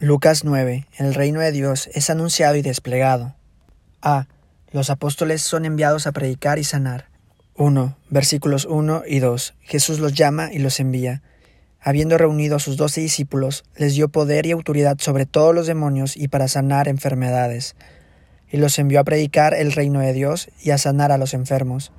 Lucas 9. El reino de Dios es anunciado y desplegado. A. Los apóstoles son enviados a predicar y sanar. 1. Versículos 1 y 2. Jesús los llama y los envía. Habiendo reunido a sus 12 discípulos, les dio poder y autoridad sobre todos los demonios y para sanar enfermedades. Y los envió a predicar el reino de Dios y a sanar a los enfermos.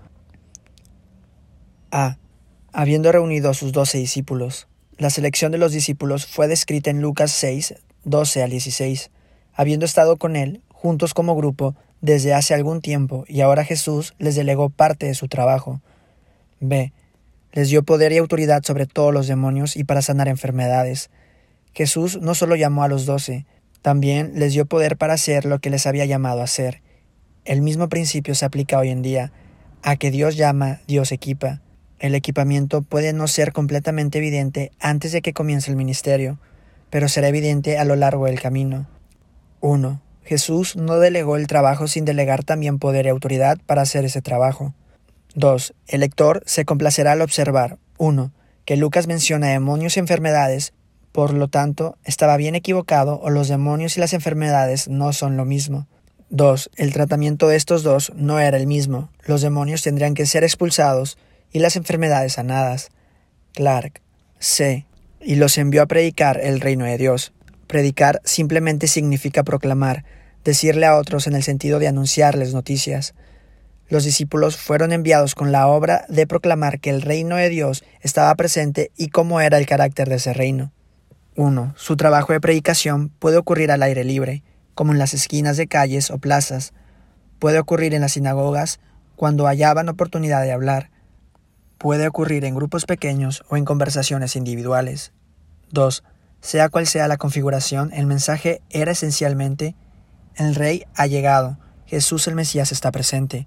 A. Habiendo reunido a sus 12 discípulos. La selección de los discípulos fue descrita en Lucas 6, 12 al 16. Habiendo estado con él, juntos como grupo, desde hace algún tiempo, y ahora Jesús les delegó parte de su trabajo. B. Les dio poder y autoridad sobre todos los demonios y para sanar enfermedades. Jesús no solo llamó a los 12, también les dio poder para hacer lo que les había llamado a hacer. El mismo principio se aplica hoy en día. A que Dios llama, Dios equipa. El equipamiento puede no ser completamente evidente antes de que comience el ministerio, pero será evidente a lo largo del camino. 1. Jesús no delegó el trabajo sin delegar también poder y autoridad para hacer ese trabajo. 2. El lector se complacerá al observar 1. Que Lucas menciona demonios y enfermedades, por lo tanto, estaba bien equivocado o los demonios y las enfermedades no son lo mismo. 2. El tratamiento de estos dos no era el mismo. Los demonios tendrían que ser expulsados y las enfermedades sanadas. Clark. C. Y los envió a predicar el reino de Dios. Predicar simplemente significa proclamar, decirle a otros en el sentido de anunciarles noticias. Los discípulos fueron enviados con la obra de proclamar que el reino de Dios estaba presente y cómo era el carácter de ese reino. 1. Su trabajo de predicación puede ocurrir al aire libre, como en las esquinas de calles o plazas. Puede ocurrir en las sinagogas, cuando hallaban oportunidad de hablar. Puede ocurrir en grupos pequeños o en conversaciones individuales. 2. Sea cual sea la configuración, el mensaje era esencialmente: el Rey ha llegado, Jesús el Mesías está presente.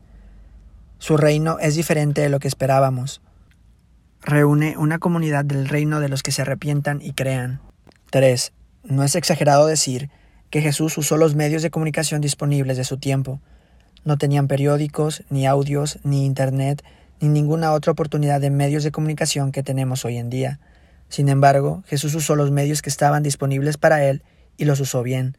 Su reino es diferente de lo que esperábamos. Reúne una comunidad del reino de los que se arrepientan y crean. 3. No es exagerado decir que Jesús usó los medios de comunicación disponibles de su tiempo. No tenían periódicos, ni audios, ni internet, ni ninguna otra oportunidad de medios de comunicación que tenemos hoy en día. Sin embargo, Jesús usó los medios que estaban disponibles para él y los usó bien.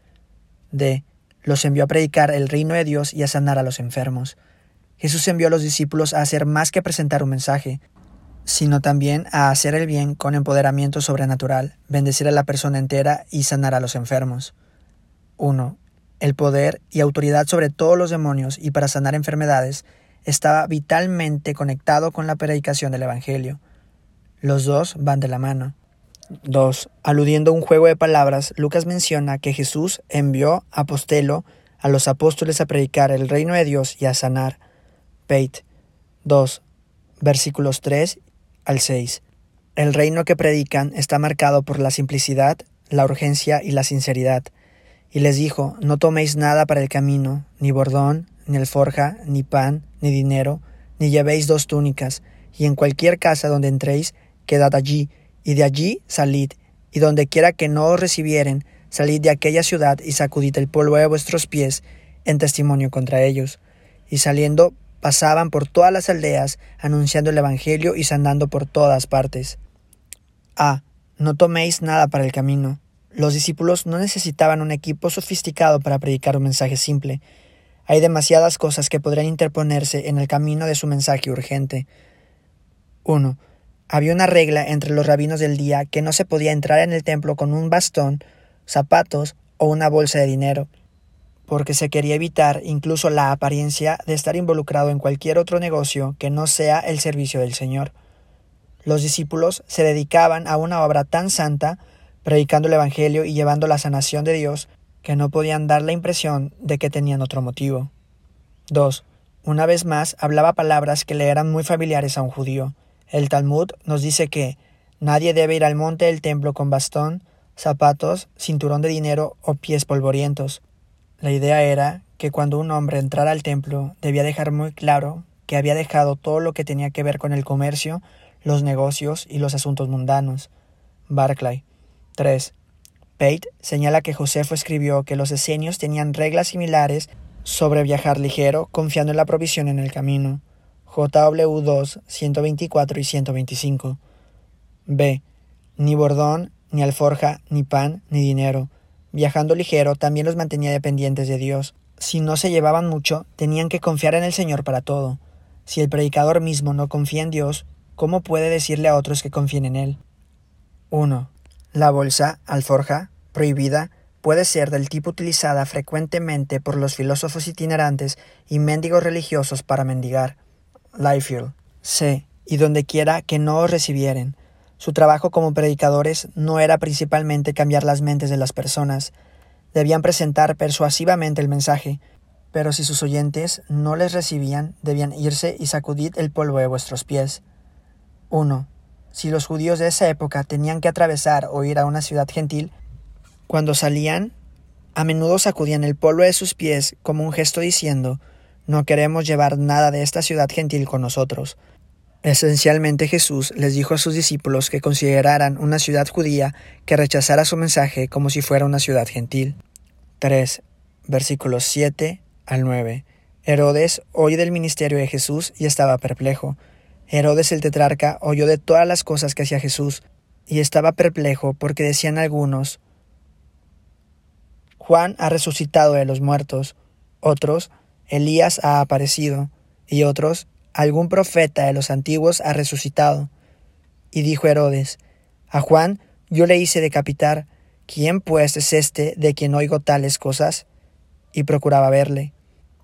D. Los envió a predicar el reino de Dios y a sanar a los enfermos. Jesús envió a los discípulos a hacer más que presentar un mensaje, sino también a hacer el bien con empoderamiento sobrenatural, bendecir a la persona entera y sanar a los enfermos. 1. El poder y autoridad sobre todos los demonios y para sanar enfermedades estaba vitalmente conectado con la predicación del Evangelio. Los dos van de la mano. 2. Aludiendo a un juego de palabras, Lucas menciona que Jesús envió apostelo a los apóstoles a predicar el reino de Dios y a sanar. Pate 2. Versículos 3 al 6. El reino que predican está marcado por la simplicidad, la urgencia y la sinceridad. Y les dijo: no toméis nada para el camino, ni bordón, ni alforja, ni pan, ni dinero, ni llevéis 2 túnicas, y en cualquier casa donde entréis, quedad allí, y de allí salid, y donde quiera que no os recibieren, salid de aquella ciudad y sacudid el polvo de vuestros pies en testimonio contra ellos. Y saliendo, pasaban por todas las aldeas, anunciando el Evangelio y sanando por todas partes. A. No toméis nada para el camino. Los discípulos no necesitaban un equipo sofisticado para predicar un mensaje simple. Hay demasiadas cosas que podrían interponerse en el camino de su mensaje urgente. 1. Había una regla entre los rabinos del día que no se podía entrar en el templo con un bastón, zapatos o una bolsa de dinero, porque se quería evitar incluso la apariencia de estar involucrado en cualquier otro negocio que no sea el servicio del Señor. Los discípulos se dedicaban a una obra tan santa, predicando el Evangelio y llevando la sanación de Dios, que no podían dar la impresión de que tenían otro motivo. 2. Una vez más, hablaba palabras que le eran muy familiares a un judío. El Talmud nos dice que nadie debe ir al monte del templo con bastón, zapatos, cinturón de dinero o pies polvorientos. La idea era que cuando un hombre entrara al templo debía dejar muy claro que había dejado todo lo que tenía que ver con el comercio, los negocios y los asuntos mundanos. Barclay. 3. Pate señala que Josefo escribió que los esenios tenían reglas similares sobre viajar ligero, confiando en la provisión en el camino. JW 2, 124 y 125. B. Ni bordón, ni alforja, ni pan, ni dinero. Viajando ligero también los mantenía dependientes de Dios. Si no se llevaban mucho, tenían que confiar en el Señor para todo. Si el predicador mismo no confía en Dios, ¿cómo puede decirle a otros que confíen en Él? 1. La bolsa, alforja, prohibida, puede ser del tipo utilizada frecuentemente por los filósofos itinerantes y mendigos religiosos para mendigar. Liefeld. C. Y donde quiera que no os recibieren. Su trabajo como predicadores no era principalmente cambiar las mentes de las personas. Debían presentar persuasivamente el mensaje, pero si sus oyentes no les recibían, debían irse y sacudid el polvo de vuestros pies. 1. Si los judíos de esa época tenían que atravesar o ir a una ciudad gentil, cuando salían, a menudo sacudían el polvo de sus pies como un gesto diciendo, no queremos llevar nada de esta ciudad gentil con nosotros. Esencialmente Jesús les dijo a sus discípulos que consideraran una ciudad judía que rechazara su mensaje como si fuera una ciudad gentil. 3. Versículos 7 al 9. Herodes oyó del ministerio de Jesús y estaba perplejo. Herodes el tetrarca oyó de todas las cosas que hacía Jesús y estaba perplejo porque decían algunos, Juan ha resucitado de los muertos, otros, Elías ha aparecido, y otros, algún profeta de los antiguos ha resucitado. Y dijo Herodes, a Juan yo le hice decapitar, ¿quién pues es este de quien oigo tales cosas? Y procuraba verle.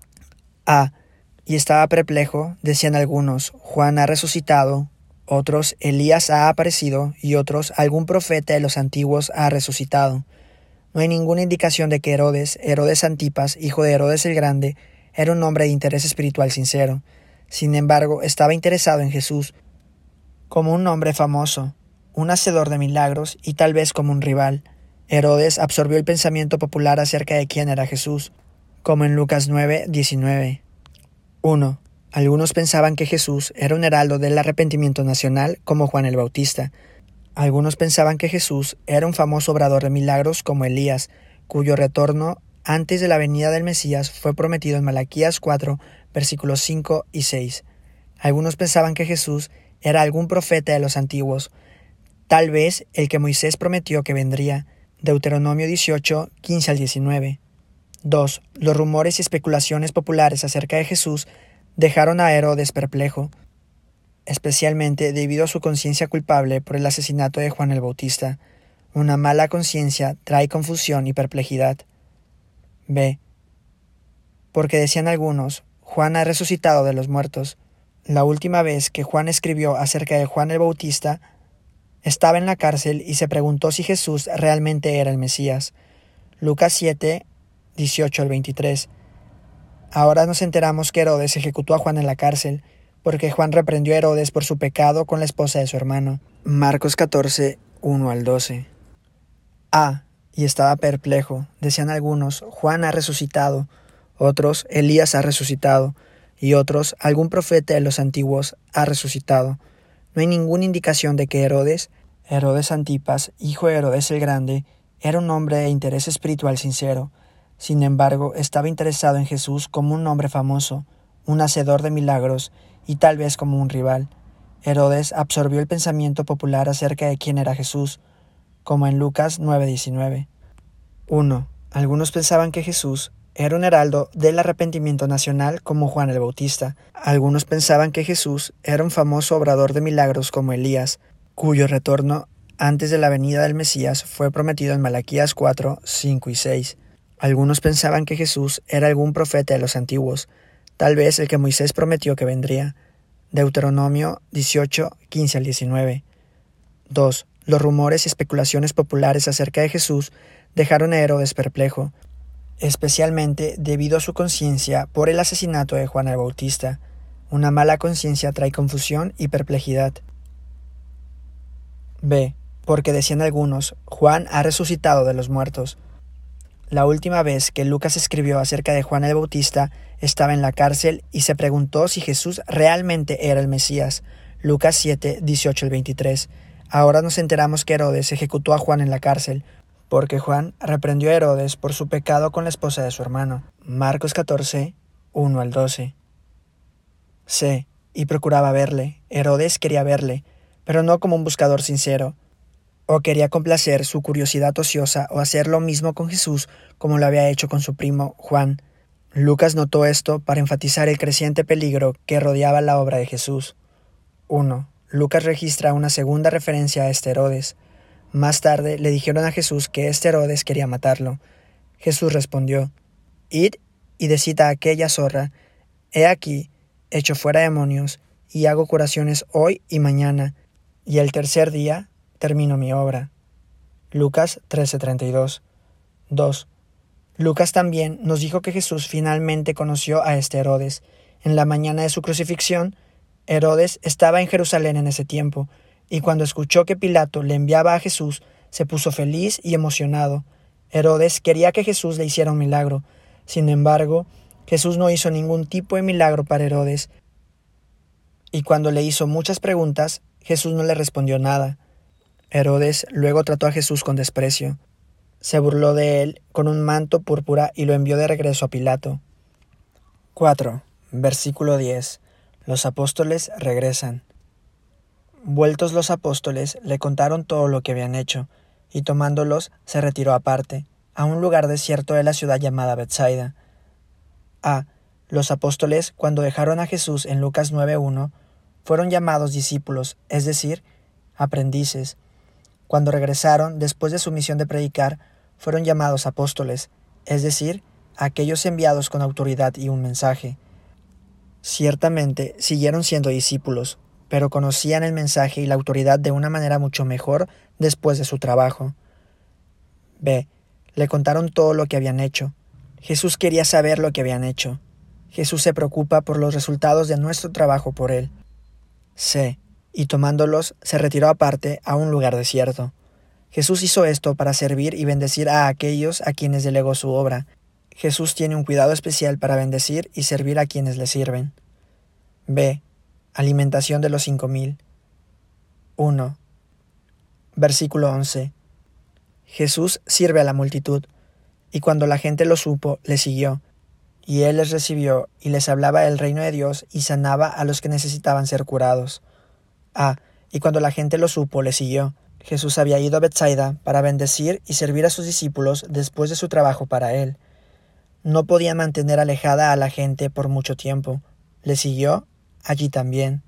Y estaba perplejo, decían algunos, Juan ha resucitado, otros, Elías ha aparecido, y otros, algún profeta de los antiguos ha resucitado. No hay ninguna indicación de que Herodes Antipas, hijo de Herodes el Grande, era un hombre de interés espiritual sincero. Sin embargo, estaba interesado en Jesús como un hombre famoso, un hacedor de milagros y tal vez como un rival. Herodes absorbió el pensamiento popular acerca de quién era Jesús, como en Lucas 9:19. 1. Algunos pensaban que Jesús era un heraldo del arrepentimiento nacional como Juan el Bautista. Algunos pensaban que Jesús era un famoso obrador de milagros como Elías, cuyo retorno antes de la venida del Mesías fue prometido en Malaquías 4, versículos 5 y 6. Algunos pensaban que Jesús era algún profeta de los antiguos, tal vez el que Moisés prometió que vendría, Deuteronomio 18, 15 al 19. 2. Los rumores y especulaciones populares acerca de Jesús dejaron a Herodes perplejo, especialmente debido a su conciencia culpable por el asesinato de Juan el Bautista. Una mala conciencia trae confusión y perplejidad. B. Porque decían algunos, Juan ha resucitado de los muertos. La última vez que Juan escribió acerca de Juan el Bautista, estaba en la cárcel y se preguntó si Jesús realmente era el Mesías. Lucas 7, 18 al 23. Ahora nos enteramos que Herodes ejecutó a Juan en la cárcel, porque Juan reprendió a Herodes por su pecado con la esposa de su hermano. Marcos 14, 1 al 12. Y estaba perplejo. Decían algunos, Juan ha resucitado, otros, Elías ha resucitado, y otros, algún profeta de los antiguos ha resucitado. No hay ninguna indicación de que Herodes Antipas, hijo de Herodes el Grande, era un hombre de interés espiritual sincero. Sin embargo, estaba interesado en Jesús como un hombre famoso, un hacedor de milagros, y tal vez como un rival. Herodes absorbió el pensamiento popular acerca de quién era Jesús, como en Lucas 9:19. 1. Algunos pensaban que Jesús era un heraldo del arrepentimiento nacional como Juan el Bautista. Algunos pensaban que Jesús era un famoso obrador de milagros como Elías, cuyo retorno antes de la venida del Mesías fue prometido en Malaquías 4, 5 y 6. Algunos pensaban que Jesús era algún profeta de los antiguos, tal vez el que Moisés prometió que vendría. Deuteronomio 18, 15 al 19. 2. Los rumores y especulaciones populares acerca de Jesús dejaron a Herodes perplejo, especialmente debido a su conciencia por el asesinato de Juan el Bautista. Una mala conciencia trae confusión y perplejidad. B. Porque decían algunos, Juan ha resucitado de los muertos. La última vez que Lucas escribió acerca de Juan el Bautista estaba en la cárcel y se preguntó si Jesús realmente era el Mesías. Lucas 7, 18 al 23. Ahora nos enteramos que Herodes ejecutó a Juan en la cárcel, porque Juan reprendió a Herodes por su pecado con la esposa de su hermano. Marcos 14, 1 al 12. C. Y procuraba verle. Herodes quería verle, pero no como un buscador sincero. o quería complacer su curiosidad ociosa o hacer lo mismo con Jesús como lo había hecho con su primo Juan. Lucas notó esto para enfatizar el creciente peligro que rodeaba la obra de Jesús. 1. Lucas registra una segunda referencia a Herodes. Más tarde le dijeron a Jesús que Herodes quería matarlo. Jesús respondió: «Id y decid a aquella zorra: he aquí, echo fuera demonios, y hago curaciones hoy y mañana, y el tercer día termino mi obra». Lucas 13:32. 2. Lucas también nos dijo que Jesús finalmente conoció a Herodes. En la mañana de su crucifixión, Herodes estaba en Jerusalén en ese tiempo, y cuando escuchó que Pilato le enviaba a Jesús, se puso feliz y emocionado. Herodes quería que Jesús le hiciera un milagro. Sin embargo, Jesús no hizo ningún tipo de milagro para Herodes, y cuando le hizo muchas preguntas, Jesús no le respondió nada. Herodes luego trató a Jesús con desprecio. Se burló de él con un manto púrpura y lo envió de regreso a Pilato. 4. Versículo 10. Los apóstoles regresan. Vueltos los apóstoles, le contaron todo lo que habían hecho, y tomándolos, se retiró aparte, a un lugar desierto de la ciudad llamada Betsaida. Los apóstoles, cuando dejaron a Jesús en Lucas 9:1, fueron llamados discípulos, es decir, aprendices. Cuando regresaron, después de su misión de predicar, fueron llamados apóstoles, es decir, aquellos enviados con autoridad y un mensaje. Ciertamente, siguieron siendo discípulos, pero conocían el mensaje y la autoridad de una manera mucho mejor después de su trabajo. B. Le contaron todo lo que habían hecho. Jesús quería saber lo que habían hecho. Jesús se preocupa por los resultados de nuestro trabajo por él. C. Y tomándolos, se retiró aparte a un lugar desierto. Jesús hizo esto para servir y bendecir a aquellos a quienes delegó su obra. Jesús tiene un cuidado especial para bendecir y servir a quienes le sirven. B. Alimentación de los 5,000. 1. Versículo 11. Jesús sirve a la multitud, y cuando la gente lo supo, le siguió, y él les recibió y les hablaba del reino de Dios y sanaba a los que necesitaban ser curados. Y cuando la gente lo supo, le siguió. Jesús había ido a Betsaida para bendecir y servir a sus discípulos después de su trabajo para él. No podían mantener alejada a la gente por mucho tiempo. Le siguió allí también.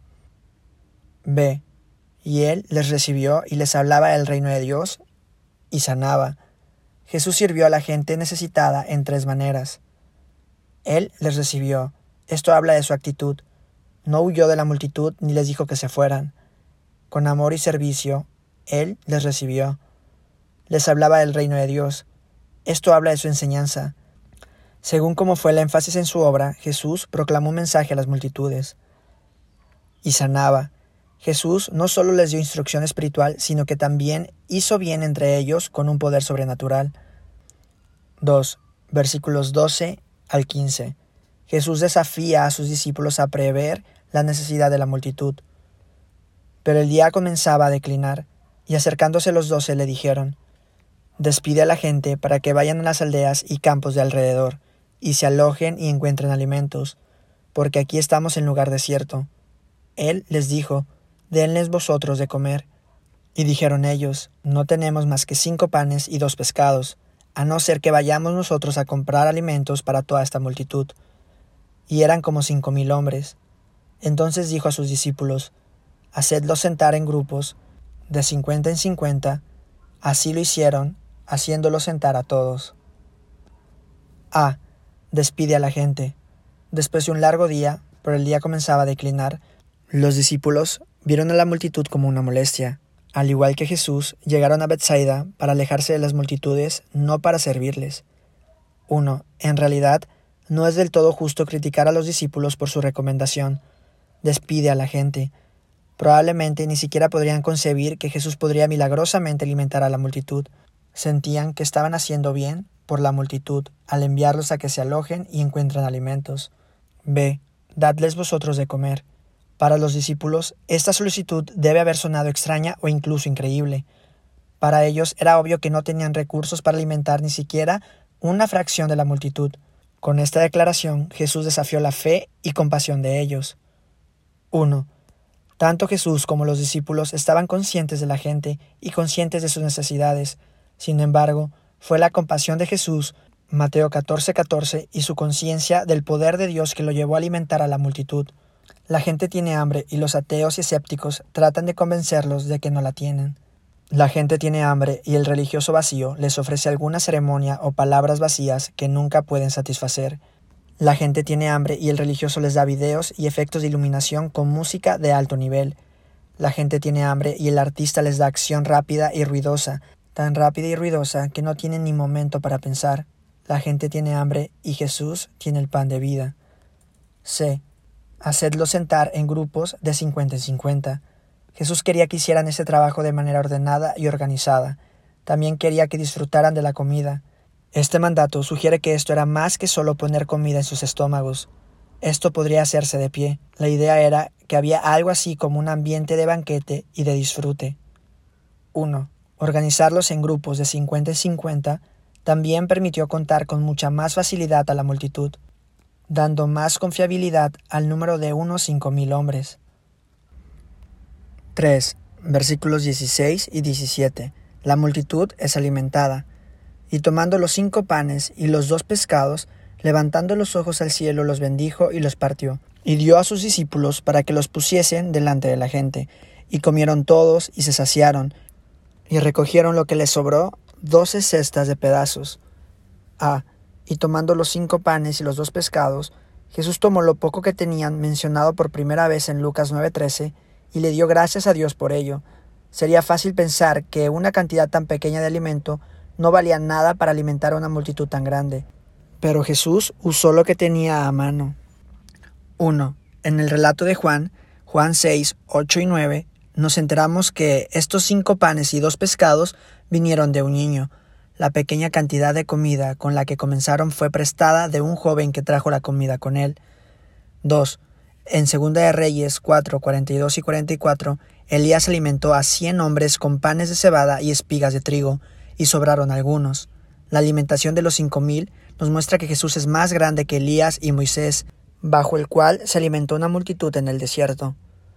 B. Y él les recibió y les hablaba del reino de Dios y sanaba. Jesús sirvió a la gente necesitada en 3 maneras. Él les recibió. Esto habla de su actitud. No huyó de la multitud ni les dijo que se fueran. Con amor y servicio, él les recibió. Les hablaba del reino de Dios. Esto habla de su enseñanza. Según como fue el énfasis en su obra, Jesús proclamó un mensaje a las multitudes. Y sanaba. Jesús no solo les dio instrucción espiritual, sino que también hizo bien entre ellos con un poder sobrenatural. 2. Versículos 12 al 15. Jesús desafía a sus discípulos a prever la necesidad de la multitud. Pero el día comenzaba a declinar, y acercándose los 12 le dijeron: «Despide a la gente para que vayan a las aldeas y campos de alrededor, y se alojen y encuentren alimentos, porque aquí estamos en lugar desierto». Él les dijo: «Denles vosotros de comer». Y dijeron ellos: «No tenemos más que 5 panes y 2 pescados, a no ser que vayamos nosotros a comprar alimentos para toda esta multitud». Y eran como 5,000 hombres. Entonces dijo a sus discípulos: «Hacedlos sentar en grupos, de 50 en 50. Así lo hicieron, haciéndolos sentar a todos. Despide a la gente. Después de un largo día, pero el día comenzaba a declinar, los discípulos vieron a la multitud como una molestia. Al igual que Jesús, llegaron a Betsaida para alejarse de las multitudes, no para servirles. 1. En realidad, no es del todo justo criticar a los discípulos por su recomendación. Despide a la gente. Probablemente ni siquiera podrían concebir que Jesús podría milagrosamente alimentar a la multitud. Sentían que estaban haciendo bien por la multitud al enviarlos a que se alojen y encuentren alimentos. B. Dadles vosotros de comer. Para los discípulos, esta solicitud debe haber sonado extraña o incluso increíble. Para ellos era obvio que no tenían recursos para alimentar ni siquiera una fracción de la multitud. Con esta declaración, Jesús desafió la fe y compasión de ellos. 1. Tanto Jesús como los discípulos estaban conscientes de la gente y conscientes de sus necesidades. Sin embargo, fue la compasión de Jesús, Mateo 14:14, y su conciencia del poder de Dios que lo llevó a alimentar a la multitud. La gente tiene hambre y los ateos y escépticos tratan de convencerlos de que no la tienen. La gente tiene hambre y el religioso vacío les ofrece alguna ceremonia o palabras vacías que nunca pueden satisfacer. La gente tiene hambre y el religioso les da videos y efectos de iluminación con música de alto nivel. La gente tiene hambre y el artista les da acción rápida y ruidosa, tan rápida y ruidosa que no tienen ni momento para pensar. La gente tiene hambre y Jesús tiene el pan de vida. C. Hacedlos sentar en grupos de 50 en 50. Jesús quería que hicieran ese trabajo de manera ordenada y organizada. También quería que disfrutaran de la comida. Este mandato sugiere que esto era más que solo poner comida en sus estómagos. Esto podría hacerse de pie. La idea era que había algo así como un ambiente de banquete y de disfrute. 1. Organizarlos en grupos de 50 en 50 también permitió contar con mucha más facilidad a la multitud, dando más confiabilidad al número de unos 5,000 hombres. 3. Versículos 16 y 17. La multitud es alimentada. Y tomando los 5 panes y los 2 pescados, levantando los ojos al cielo, los bendijo y los partió. Y dio a sus discípulos para que los pusiesen delante de la gente. Y comieron todos y se saciaron. Y recogieron lo que les sobró, 12 cestas de pedazos. A. Y tomando los 5 panes y los 2 pescados, Jesús tomó lo poco que tenían mencionado por primera vez en Lucas 9:13 y le dio gracias a Dios por ello. Sería fácil pensar que una cantidad tan pequeña de alimento no valía nada para alimentar a una multitud tan grande. Pero Jesús usó lo que tenía a mano. 1. En el relato de Juan 6, 8 y 9, nos enteramos que estos 5 panes y 2 pescados vinieron de un niño. La pequeña cantidad de comida con la que comenzaron fue prestada de un joven que trajo la comida con él. 2. En 2 de Reyes 4, 42 y 44, Elías alimentó a 100 hombres con panes de cebada y espigas de trigo, y sobraron algunos. La alimentación de los 5,000 nos muestra que Jesús es más grande que Elías y Moisés, bajo el cual se alimentó una multitud en el desierto.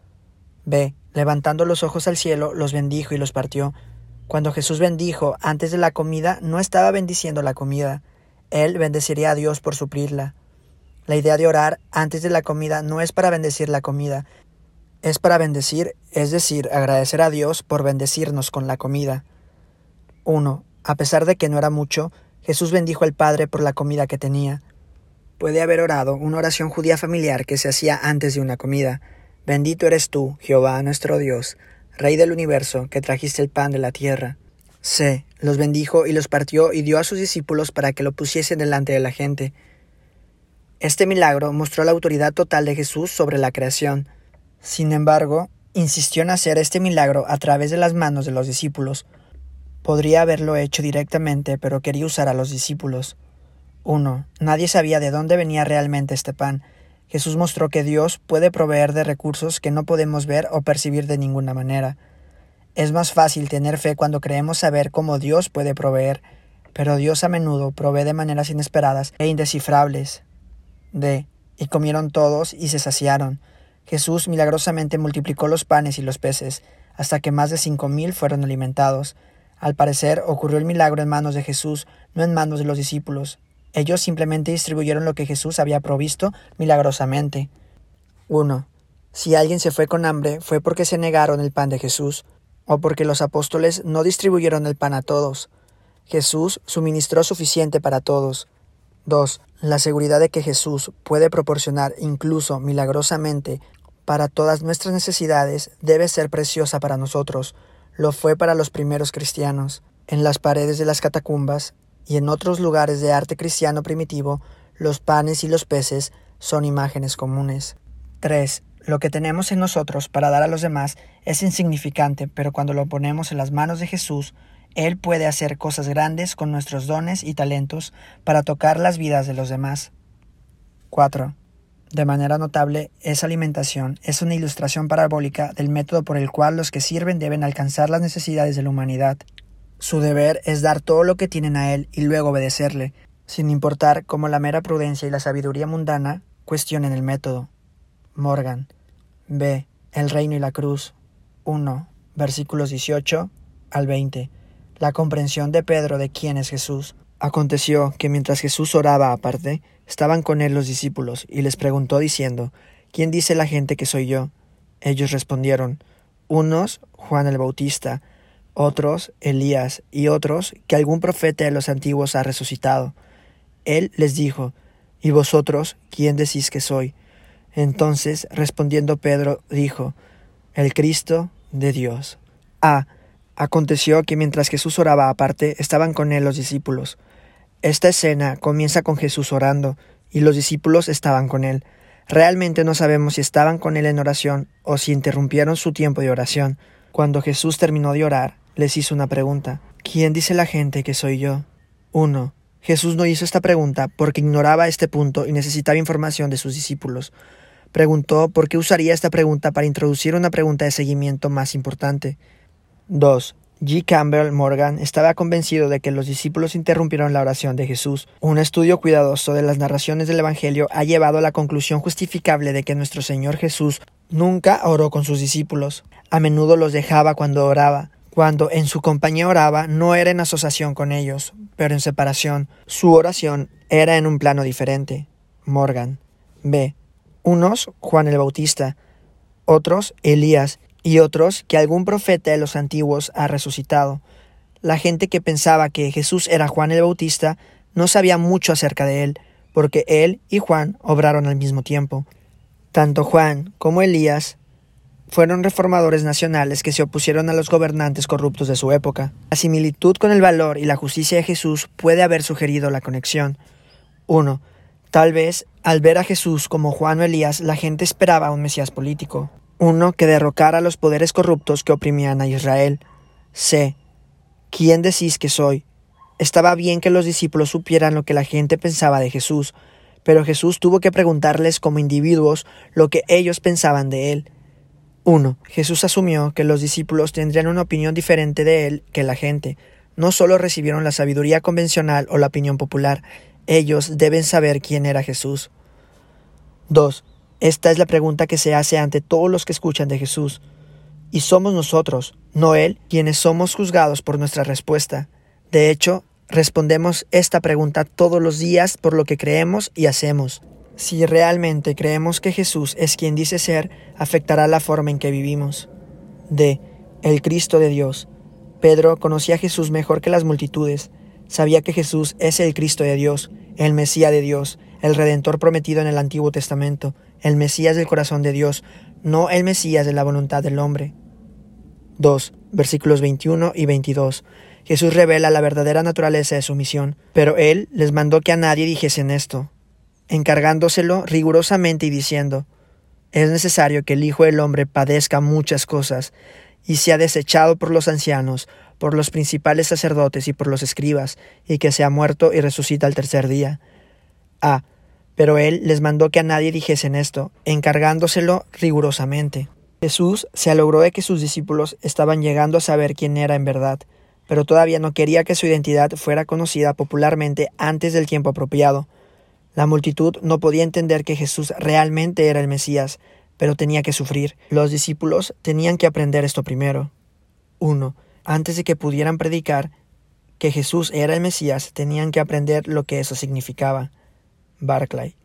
B. Levantando los ojos al cielo, los bendijo y los partió. Cuando Jesús bendijo antes de la comida, no estaba bendiciendo la comida. Él bendeciría a Dios por suplirla. La idea de orar antes de la comida no es para bendecir la comida, es para bendecir, es decir, agradecer a Dios por bendecirnos con la comida. 1. A pesar de que no era mucho, Jesús bendijo al Padre por la comida que tenía. Puede haber orado una oración judía familiar que se hacía antes de una comida. Bendito eres tú, Jehová nuestro Dios, Rey del universo, que trajiste el pan de la tierra. C. Los bendijo y los partió y dio a sus discípulos para que lo pusiesen delante de la gente. Este milagro mostró la autoridad total de Jesús sobre la creación. Sin embargo, insistió en hacer este milagro a través de las manos de los discípulos. Podría haberlo hecho directamente, pero quería usar a los discípulos. 1. Nadie sabía de dónde venía realmente este pan. Jesús mostró que Dios puede proveer de recursos que no podemos ver o percibir de ninguna manera. Es más fácil tener fe cuando creemos saber cómo Dios puede proveer, pero Dios a menudo provee de maneras inesperadas e indescifrables. D. Y comieron todos y se saciaron. Jesús milagrosamente multiplicó los panes y los peces, hasta que más de 5,000 fueron alimentados. Al parecer, ocurrió el milagro en manos de Jesús, no en manos de los discípulos. Ellos simplemente distribuyeron lo que Jesús había provisto milagrosamente. 1. Si alguien se fue con hambre, fue porque se negaron el pan de Jesús, o porque los apóstoles no distribuyeron el pan a todos. Jesús suministró suficiente para todos. 2. La seguridad de que Jesús puede proporcionar incluso milagrosamente para todas nuestras necesidades debe ser preciosa para nosotros. Lo fue para los primeros cristianos. En las paredes de las catacumbas y en otros lugares de arte cristiano primitivo, los panes y los peces son imágenes comunes. 3. Lo que tenemos en nosotros para dar a los demás es insignificante, pero cuando lo ponemos en las manos de Jesús, Él puede hacer cosas grandes con nuestros dones y talentos para tocar las vidas de los demás. 4. De manera notable, esa alimentación es una ilustración parabólica del método por el cual los que sirven deben alcanzar las necesidades de la humanidad. Su deber es dar todo lo que tienen a Él y luego obedecerle, sin importar cómo la mera prudencia y la sabiduría mundana cuestionen el método. Morgan. B. El reino y la cruz. 1. Versículos 18 al 20. La comprensión de Pedro de quién es Jesús. Aconteció que mientras Jesús oraba aparte, estaban con él los discípulos, y les preguntó diciendo: ¿Quién dice la gente que soy yo? Ellos respondieron: unos, Juan el Bautista, otros, Elías, y otros, que algún profeta de los antiguos ha resucitado. Él les dijo: ¿Y vosotros, quién decís que soy? Entonces, respondiendo Pedro, dijo: el Cristo de Dios. Aconteció que mientras Jesús oraba aparte, estaban con él los discípulos. Esta escena comienza con Jesús orando, y los discípulos estaban con él. Realmente no sabemos si estaban con él en oración o si interrumpieron su tiempo de oración. Cuando Jesús terminó de orar, les hizo una pregunta: ¿quién dice la gente que soy yo? 1. Jesús no hizo esta pregunta porque ignoraba este punto y necesitaba información de sus discípulos. Preguntó por qué usaría esta pregunta para introducir una pregunta de seguimiento más importante. 2. G. Campbell Morgan estaba convencido de que los discípulos interrumpieron la oración de Jesús. Un estudio cuidadoso de las narraciones del Evangelio ha llevado a la conclusión justificable de que nuestro Señor Jesús nunca oró con sus discípulos. A menudo los dejaba cuando oraba. Cuando en su compañía oraba, no era en asociación con ellos, pero en separación. Su oración era en un plano diferente. Morgan. B. Unos, Juan el Bautista, otros, Elías, y otros, que algún profeta de los antiguos ha resucitado. La gente que pensaba que Jesús era Juan el Bautista no sabía mucho acerca de él, porque él y Juan obraron al mismo tiempo. Tanto Juan como Elías fueron reformadores nacionales que se opusieron a los gobernantes corruptos de su época. La similitud con el valor y la justicia de Jesús puede haber sugerido la conexión. 1. Tal vez, al ver a Jesús como Juan o Elías, la gente esperaba un Mesías político. Uno que derrocara a los poderes corruptos que oprimían a Israel. C. ¿Quién decís que soy? Estaba bien que los discípulos supieran lo que la gente pensaba de Jesús, pero Jesús tuvo que preguntarles como individuos lo que ellos pensaban de él. 1. Jesús asumió que los discípulos tendrían una opinión diferente de él que la gente. No solo recibieron la sabiduría convencional o la opinión popular, ellos deben saber quién era Jesús. 2. Esta es la pregunta que se hace ante todos los que escuchan de Jesús. Y somos nosotros, no Él, quienes somos juzgados por nuestra respuesta. De hecho, respondemos esta pregunta todos los días por lo que creemos y hacemos. Si realmente creemos que Jesús es quien dice ser, afectará la forma en que vivimos. D. El Cristo de Dios. Pedro conocía a Jesús mejor que las multitudes. Sabía que Jesús es el Cristo de Dios, el Mesías de Dios, el Redentor prometido en el Antiguo Testamento, el Mesías del corazón de Dios, no el Mesías de la voluntad del hombre. 2. Versículos 21 y 22. Jesús revela la verdadera naturaleza de su misión, pero Él les mandó que a nadie dijesen esto, encargándoselo rigurosamente y diciendo: es necesario que el Hijo del Hombre padezca muchas cosas, y sea desechado por los ancianos, por los principales sacerdotes y por los escribas, y que sea muerto y resucita al tercer día. Pero él les mandó que a nadie dijesen esto, encargándoselo rigurosamente. Jesús se alogró de que sus discípulos estaban llegando a saber quién era en verdad, pero todavía no quería que su identidad fuera conocida popularmente antes del tiempo apropiado. La multitud no podía entender que Jesús realmente era el Mesías, pero tenía que sufrir. Los discípulos tenían que aprender esto primero. 1. Antes de que pudieran predicar que Jesús era el Mesías, tenían que aprender lo que eso significaba. Barclay.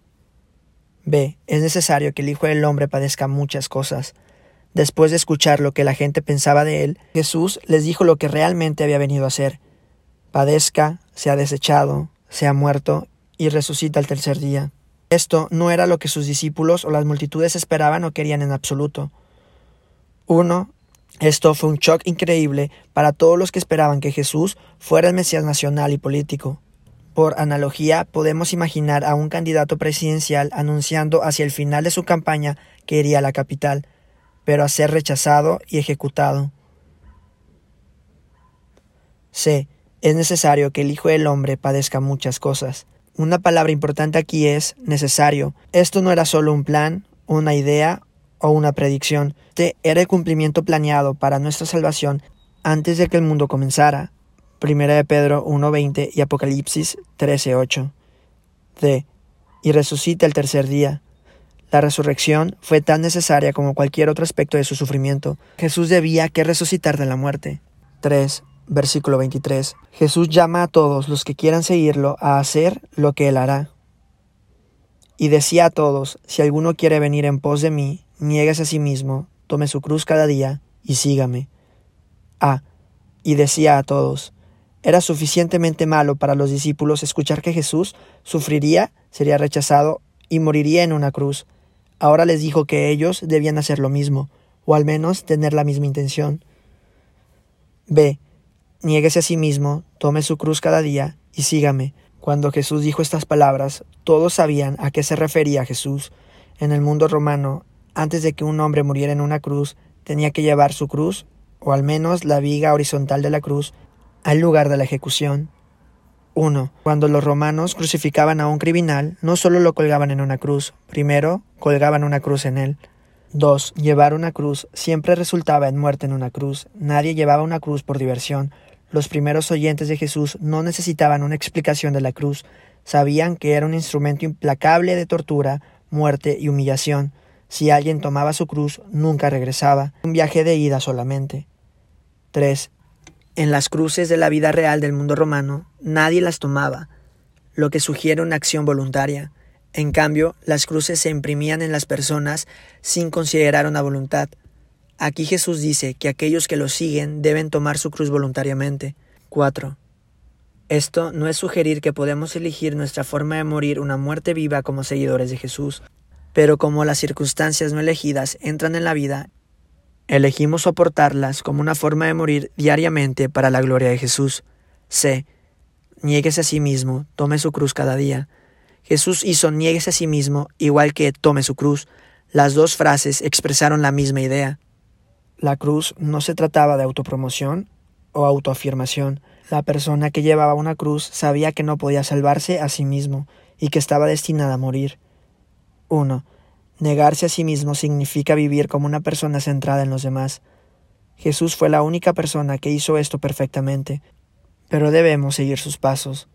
B. Es necesario que el Hijo del Hombre padezca muchas cosas. Después de escuchar lo que la gente pensaba de él, Jesús les dijo lo que realmente había venido a hacer. Padezca, sea desechado, sea muerto y resucita al tercer día. Esto no era lo que sus discípulos o las multitudes esperaban o querían en absoluto. 1. Esto fue un shock increíble para todos los que esperaban que Jesús fuera el Mesías nacional y político. Por analogía, podemos imaginar a un candidato presidencial anunciando hacia el final de su campaña que iría a la capital, pero a ser rechazado y ejecutado. C. Es necesario que el Hijo del Hombre padezca muchas cosas. Una palabra importante aquí es necesario. Esto no era solo un plan, una idea o una predicción. Este era el cumplimiento planeado para nuestra salvación antes de que el mundo comenzara. 1 de Pedro 1:20 y Apocalipsis 13:8. D. Y resucita el tercer día. La resurrección fue tan necesaria como cualquier otro aspecto de su sufrimiento. Jesús debía que resucitar de la muerte. 3. Versículo 23. Jesús llama a todos los que quieran seguirlo a hacer lo que él hará. Y decía a todos, si alguno quiere venir en pos de mí, niéguese a sí mismo, tome su cruz cada día y sígame. Y decía a todos. Era suficientemente malo para los discípulos escuchar que Jesús sufriría, sería rechazado y moriría en una cruz. Ahora les dijo que ellos debían hacer lo mismo, o al menos tener la misma intención. Niéguese a sí mismo, tome su cruz cada día y sígame. Cuando Jesús dijo estas palabras, todos sabían a qué se refería Jesús. En el mundo romano, antes de que un hombre muriera en una cruz, tenía que llevar su cruz, o al menos la viga horizontal de la cruz, al lugar de la ejecución. 1. Cuando los romanos crucificaban a un criminal, no solo lo colgaban en una cruz, primero colgaban una cruz en él. 2. Llevar una cruz siempre resultaba en muerte en una cruz. Nadie llevaba una cruz por diversión. Los primeros oyentes de Jesús no necesitaban una explicación de la cruz. Sabían que era un instrumento implacable de tortura, muerte y humillación. Si alguien tomaba su cruz, nunca regresaba. Un viaje de ida solamente. 3. En las cruces de la vida real del mundo romano, nadie las tomaba, lo que sugiere una acción voluntaria. En cambio, las cruces se imprimían en las personas sin considerar una voluntad. Aquí Jesús dice que aquellos que lo siguen deben tomar su cruz voluntariamente. 4. Esto no es sugerir que podemos elegir nuestra forma de morir una muerte viva como seguidores de Jesús, pero como las circunstancias no elegidas entran en la vida, elegimos soportarlas como una forma de morir diariamente para la gloria de Jesús. Niéguese a sí mismo, tome su cruz cada día. Jesús hizo niéguese a sí mismo igual que tome su cruz. Las dos frases expresaron la misma idea. La cruz no se trataba de autopromoción o autoafirmación. La persona que llevaba una cruz sabía que no podía salvarse a sí mismo y que estaba destinada a morir. 1. Negarse a sí mismo significa vivir como una persona centrada en los demás. Jesús fue la única persona que hizo esto perfectamente, pero debemos seguir sus pasos.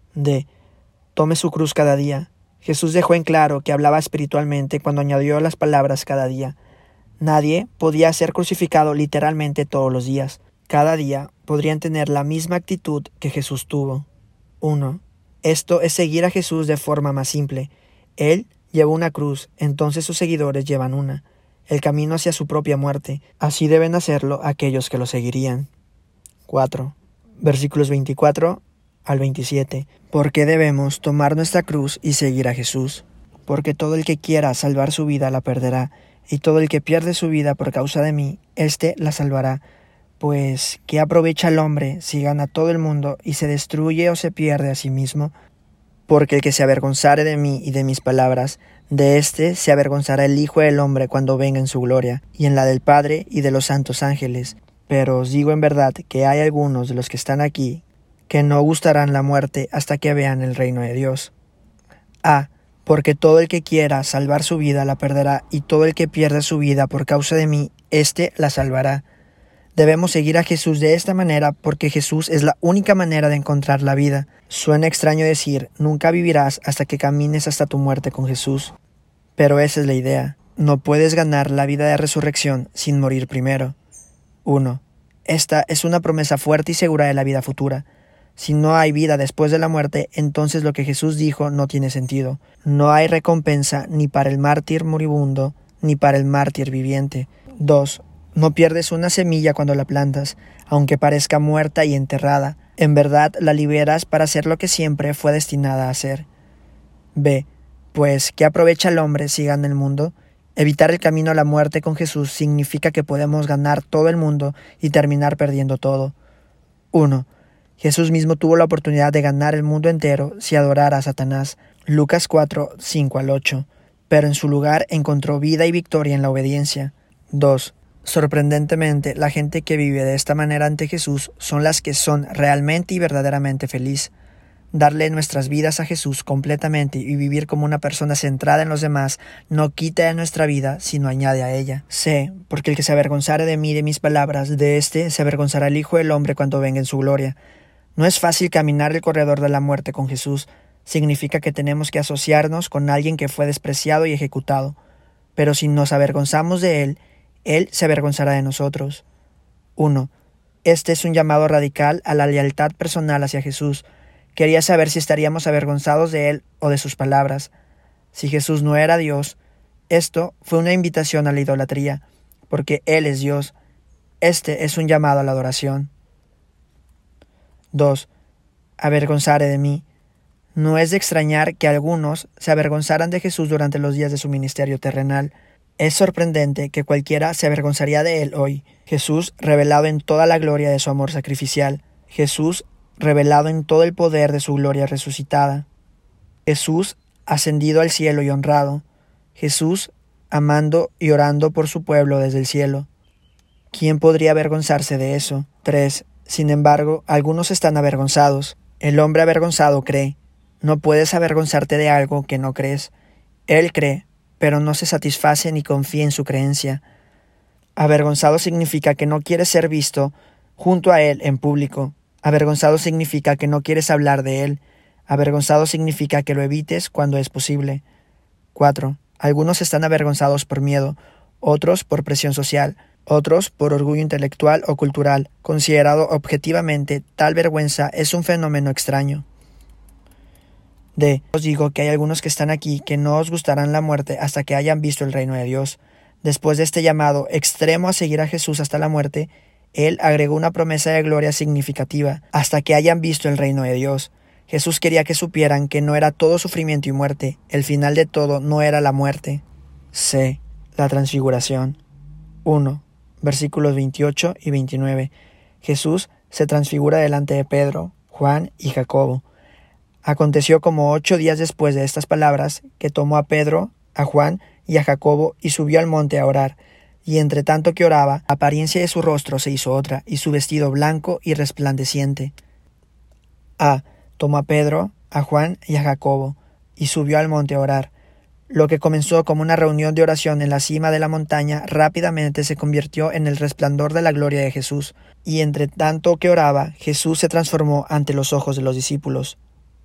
Tome su cruz cada día. Jesús dejó en claro que hablaba espiritualmente cuando añadió las palabras cada día. Nadie podía ser crucificado literalmente todos los días. Cada día podrían tener la misma actitud que Jesús tuvo. 1. Esto es seguir a Jesús de forma más simple. Él llevó una cruz, entonces sus seguidores llevan una. El camino hacia su propia muerte. Así deben hacerlo aquellos que lo seguirían. 4. Versículos 24 al 27. ¿Por qué debemos tomar nuestra cruz y seguir a Jesús? Porque todo el que quiera salvar su vida la perderá, y todo el que pierde su vida por causa de mí, éste la salvará. Pues, ¿qué aprovecha el hombre si gana todo el mundo y se destruye o se pierde a sí mismo? Porque el que se avergonzare de mí y de mis palabras, de éste se avergonzará el Hijo del Hombre cuando venga en su gloria, y en la del Padre y de los santos ángeles. Pero os digo en verdad que hay algunos de los que están aquí que no gustarán la muerte hasta que vean el reino de Dios. Porque todo el que quiera salvar su vida la perderá, y todo el que pierda su vida por causa de mí, éste la salvará. Debemos seguir a Jesús de esta manera porque Jesús es la única manera de encontrar la vida. Suena extraño decir, nunca vivirás hasta que camines hasta tu muerte con Jesús. Pero esa es la idea. No puedes ganar la vida de resurrección sin morir primero. 1. Esta es una promesa fuerte y segura de la vida futura. Si no hay vida después de la muerte, entonces lo que Jesús dijo no tiene sentido. No hay recompensa ni para el mártir moribundo, ni para el mártir viviente. 2. No pierdes una semilla cuando la plantas, aunque parezca muerta y enterrada. En verdad la liberas para hacer lo que siempre fue destinada a hacer. Pues, ¿qué aprovecha el hombre si gana el mundo? Evitar el camino a la muerte con Jesús significa que podemos ganar todo el mundo y terminar perdiendo todo. 1. Jesús mismo tuvo la oportunidad de ganar el mundo entero si adorara a Satanás. Lucas 4, 5 al 8. Pero en su lugar encontró vida y victoria en la obediencia. 2. Sorprendentemente, la gente que vive de esta manera ante Jesús son las que son realmente y verdaderamente feliz. Darle nuestras vidas a Jesús completamente y vivir como una persona centrada en los demás no quita de nuestra vida, sino añade a ella. Porque el que se avergonzare de mí y de mis palabras, de éste se avergonzará el Hijo del Hombre cuando venga en su gloria. No es fácil caminar el corredor de la muerte con Jesús. Significa que tenemos que asociarnos con alguien que fue despreciado y ejecutado. pero si nos avergonzamos de Él se avergonzará de nosotros. 1. Este es un llamado radical a la lealtad personal hacia Jesús. Quería saber si estaríamos avergonzados de Él o de sus palabras. Si Jesús no era Dios, esto fue una invitación a la idolatría, porque Él es Dios. Este es un llamado a la adoración. 2. Avergonzaré de mí. No es de extrañar que algunos se avergonzaran de Jesús durante los días de su ministerio terrenal. Es sorprendente que cualquiera se avergonzaría de Él hoy. Jesús revelado en toda la gloria de su amor sacrificial. Jesús revelado en todo el poder de su gloria resucitada. Jesús ascendido al cielo y honrado. Jesús amando y orando por su pueblo desde el cielo. ¿Quién podría avergonzarse de eso? 3. Sin embargo, algunos están avergonzados. El hombre avergonzado cree. No puedes avergonzarte de algo que no crees. Él cree, pero no se satisface ni confía en su creencia. Avergonzado significa que no quieres ser visto junto a Él en público. Avergonzado significa que no quieres hablar de Él. Avergonzado significa que lo evites cuando es posible. 4. Algunos están avergonzados por miedo, otros por presión social, otros por orgullo intelectual o cultural. Considerado objetivamente, tal vergüenza es un fenómeno extraño. Os digo que hay algunos que están aquí que no os gustarán la muerte hasta que hayan visto el reino de Dios. Después de este llamado extremo a seguir a Jesús hasta la muerte, Él agregó una promesa de gloria significativa, hasta que hayan visto el reino de Dios. Jesús quería que supieran que no era todo sufrimiento y muerte, el final de todo no era la muerte. C. La transfiguración. 1. Versículos 28 y 29. Jesús se transfigura delante de Pedro, Juan y Jacobo. Aconteció como 8 días después de estas palabras, que tomó a Pedro, a Juan y a Jacobo y subió al monte a orar. Y entre tanto que oraba, la apariencia de su rostro se hizo otra, y su vestido blanco y resplandeciente. A. Tomó a Pedro, a Juan y a Jacobo, y subió al monte a orar. Lo que comenzó como una reunión de oración en la cima de la montaña rápidamente se convirtió en el resplandor de la gloria de Jesús, y entre tanto que oraba, Jesús se transformó ante los ojos de los discípulos.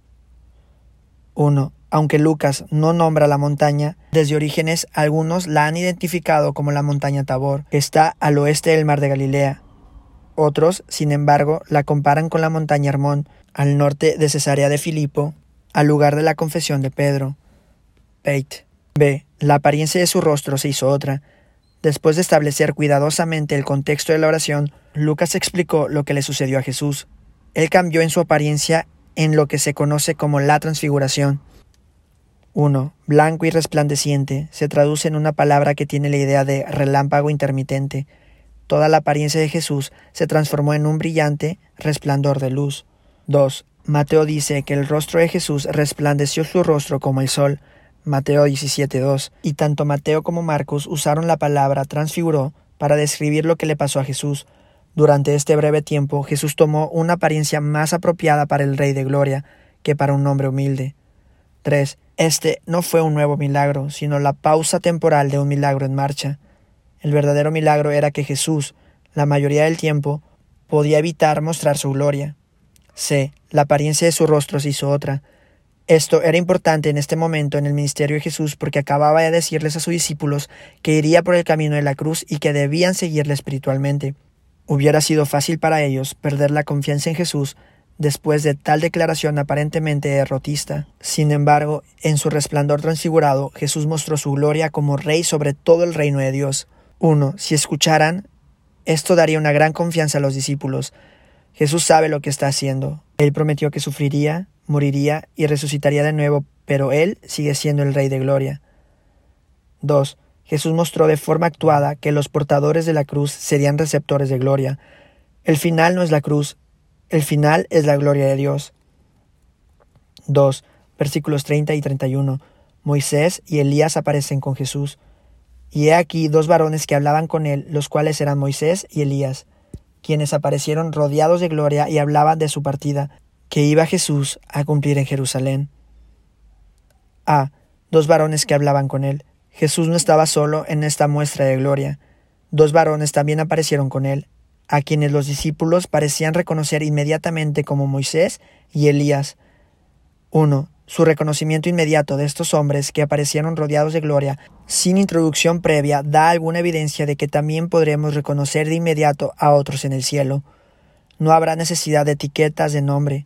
1. Aunque Lucas no nombra la montaña, desde Orígenes algunos la han identificado como la montaña Tabor, que está al oeste del mar de Galilea. Otros, sin embargo, la comparan con la montaña Hermón, al norte de Cesarea de Filipo, al lugar de la confesión de Pedro. Peit. B. La apariencia de su rostro se hizo otra. Después de establecer cuidadosamente el contexto de la oración, Lucas explicó lo que le sucedió a Jesús. Él cambió en su apariencia en lo que se conoce como la transfiguración. 1. Blanco y resplandeciente se traduce en una palabra que tiene la idea de relámpago intermitente. Toda la apariencia de Jesús se transformó en un brillante resplandor de luz. 2. Mateo dice que el rostro de Jesús resplandeció su rostro como el sol. Mateo 17:2. Y tanto Mateo como Marcos usaron la palabra transfiguró para describir lo que le pasó a Jesús. Durante este breve tiempo, Jesús tomó una apariencia más apropiada para el Rey de Gloria que para un hombre humilde. 3. Este no fue un nuevo milagro, sino la pausa temporal de un milagro en marcha. El verdadero milagro era que Jesús, la mayoría del tiempo, podía evitar mostrar su gloria. C. La apariencia de su rostro se hizo otra. Esto era importante en este momento en el ministerio de Jesús porque acababa de decirles a sus discípulos que iría por el camino de la cruz y que debían seguirle espiritualmente. Hubiera sido fácil para ellos perder la confianza en Jesús después de tal declaración aparentemente derrotista. Sin embargo, en su resplandor transfigurado, Jesús mostró su gloria como Rey sobre todo el reino de Dios. 1. Si escucharan, esto daría una gran confianza a los discípulos. Jesús sabe lo que está haciendo. Él prometió que sufriría, moriría y resucitaría de nuevo, pero Él sigue siendo el Rey de Gloria. 2. Jesús mostró de forma actuada que los portadores de la cruz serían receptores de gloria. El final no es la cruz, el final es la gloria de Dios. 2. Versículos 30 y 31. Moisés y Elías aparecen con Jesús. Y he aquí 2 varones que hablaban con él, los cuales eran Moisés y Elías, quienes aparecieron rodeados de gloria y hablaban de su partida, que iba Jesús a cumplir en Jerusalén. A. 2 varones que hablaban con él. Jesús no estaba solo en esta muestra de gloria. 2 varones también aparecieron con él, a quienes los discípulos parecían reconocer inmediatamente como Moisés y Elías. 1. Su reconocimiento inmediato de estos hombres que aparecieron rodeados de gloria, sin introducción previa, da alguna evidencia de que también podremos reconocer de inmediato a otros en el cielo. No habrá necesidad de etiquetas de nombre.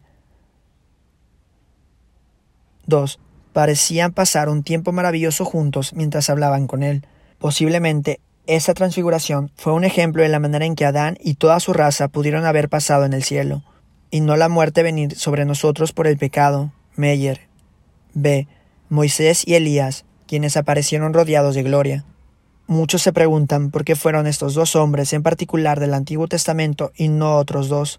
2. Parecían pasar un tiempo maravilloso juntos mientras hablaban con él. Posiblemente, esta transfiguración fue un ejemplo de la manera en que Adán y toda su raza pudieron haber pasado en el cielo, y no la muerte venir sobre nosotros por el pecado. Meyer. B. Moisés y Elías, quienes aparecieron rodeados de gloria. Muchos se preguntan por qué fueron estos dos hombres en particular del Antiguo Testamento y no otros dos.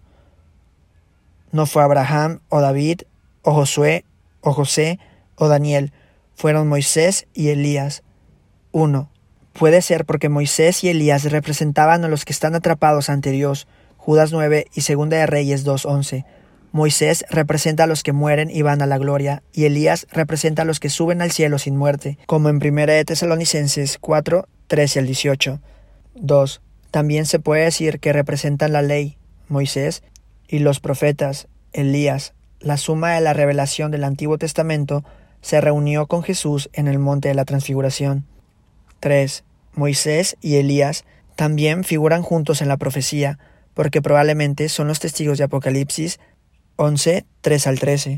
No fue Abraham o David o Josué o José o Daniel, fueron Moisés y Elías. 1. Puede ser porque Moisés y Elías representaban a los que están atrapados ante Dios, Judas 9 y 2 de Reyes 2:11. Moisés representa a los que mueren y van a la gloria, y Elías representa a los que suben al cielo sin muerte, como en 1 de Tesalonicenses 4, 13 al 18. 2. También se puede decir que representan la ley, Moisés, y los profetas, Elías. La suma de la revelación del Antiguo Testamento se reunió con Jesús en el monte de la Transfiguración. 3. Moisés y Elías también figuran juntos en la profecía, porque probablemente son los testigos de Apocalipsis 11, 3 al 13.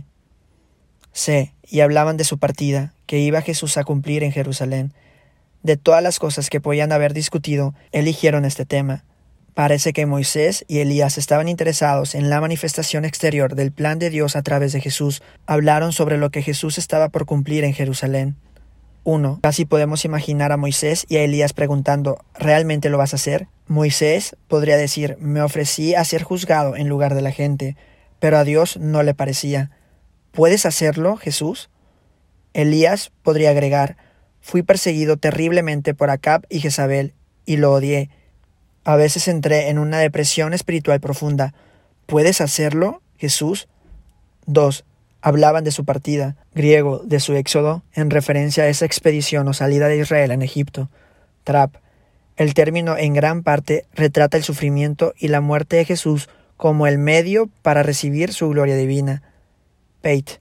C. Y hablaban de su partida, que iba Jesús a cumplir en Jerusalén. De todas las cosas que podían haber discutido, eligieron este tema. Parece que Moisés y Elías estaban interesados en la manifestación exterior del plan de Dios a través de Jesús. Hablaron sobre lo que Jesús estaba por cumplir en Jerusalén. 1. Casi podemos imaginar a Moisés y a Elías preguntando, ¿realmente lo vas a hacer? Moisés podría decir, me ofrecí a ser juzgado en lugar de la gente, pero a Dios no le parecía. ¿Puedes hacerlo, Jesús? Elías podría agregar, fui perseguido terriblemente por Acab y Jezabel, y lo odié. A veces entré en una depresión espiritual profunda. ¿Puedes hacerlo, Jesús? 2. Hablaban de su partida, griego, de su éxodo, en referencia a esa expedición o salida de Israel en Egipto. Trap. El término en gran parte retrata el sufrimiento y la muerte de Jesús como el medio para recibir su gloria divina. Pate.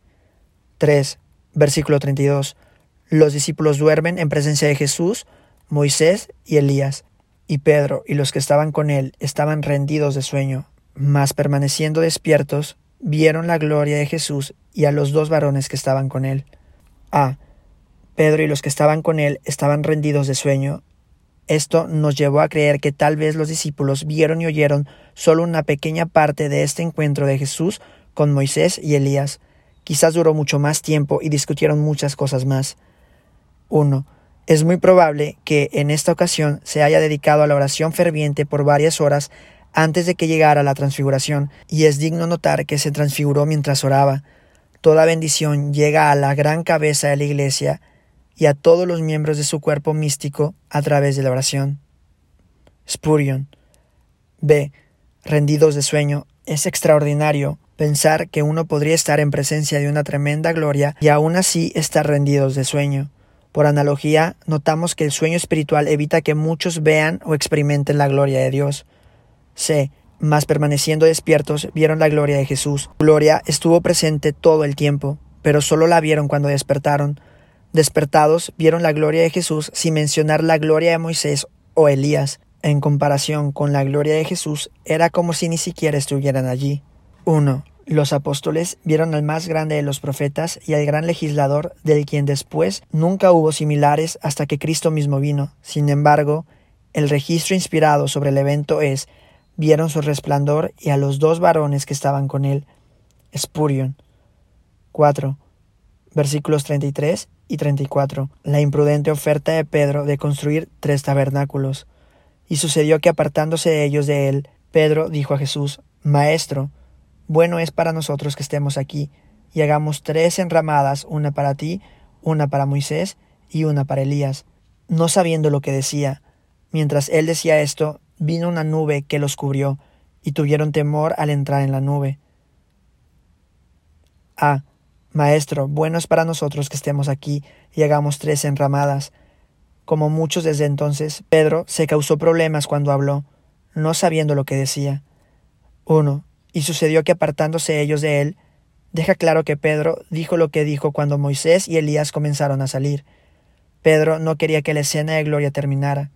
3. Versículo 32. Los discípulos duermen en presencia de Jesús, Moisés y Elías, y Pedro y los que estaban con él estaban rendidos de sueño, mas permaneciendo despiertos, vieron la gloria de Jesús y a los dos varones que estaban con él. A. Pedro y los que estaban con él estaban rendidos de sueño. Esto nos llevó a creer que tal vez los discípulos vieron y oyeron solo una pequeña parte de este encuentro de Jesús con Moisés y Elías. Quizás duró mucho más tiempo y discutieron muchas cosas más. 1. Es muy probable que en esta ocasión se haya dedicado a la oración ferviente por varias horas antes de que llegara la transfiguración, y es digno notar que se transfiguró mientras oraba. Toda bendición llega a la gran cabeza de la Iglesia y a todos los miembros de su cuerpo místico a través de la oración. Spurgeon. B. Rendidos de sueño. Es extraordinario pensar que uno podría estar en presencia de una tremenda gloria y aún así estar rendidos de sueño. Por analogía, notamos que el sueño espiritual evita que muchos vean o experimenten la gloria de Dios. C. Mas permaneciendo despiertos, vieron la gloria de Jesús. Su gloria estuvo presente todo el tiempo, pero solo la vieron cuando despertaron. Despertados, vieron la gloria de Jesús sin mencionar la gloria de Moisés o Elías. En comparación con la gloria de Jesús, era como si ni siquiera estuvieran allí. 1. Los apóstoles vieron al más grande de los profetas y al gran legislador, del quien después nunca hubo similares hasta que Cristo mismo vino. Sin embargo, el registro inspirado sobre el evento es: vieron su resplandor y a los dos varones que estaban con él. Spurgeon. 4. Versículos 33 y 34. La imprudente oferta de Pedro de construir 3 tabernáculos. Y sucedió que apartándose de ellos de él, Pedro dijo a Jesús: Maestro, bueno es para nosotros que estemos aquí, y hagamos 3 enramadas, una para ti, una para Moisés y una para Elías. No sabiendo lo que decía, mientras él decía esto, vino una nube que los cubrió, y tuvieron temor al entrar en la nube. A. Maestro, bueno es para nosotros que estemos aquí y hagamos 3 enramadas. Como muchos desde entonces, Pedro se causó problemas cuando habló, no sabiendo lo que decía. 1. Y sucedió que apartándose ellos de él, deja claro que Pedro dijo lo que dijo cuando Moisés y Elías comenzaron a salir. Pedro no quería que la escena de gloria terminara.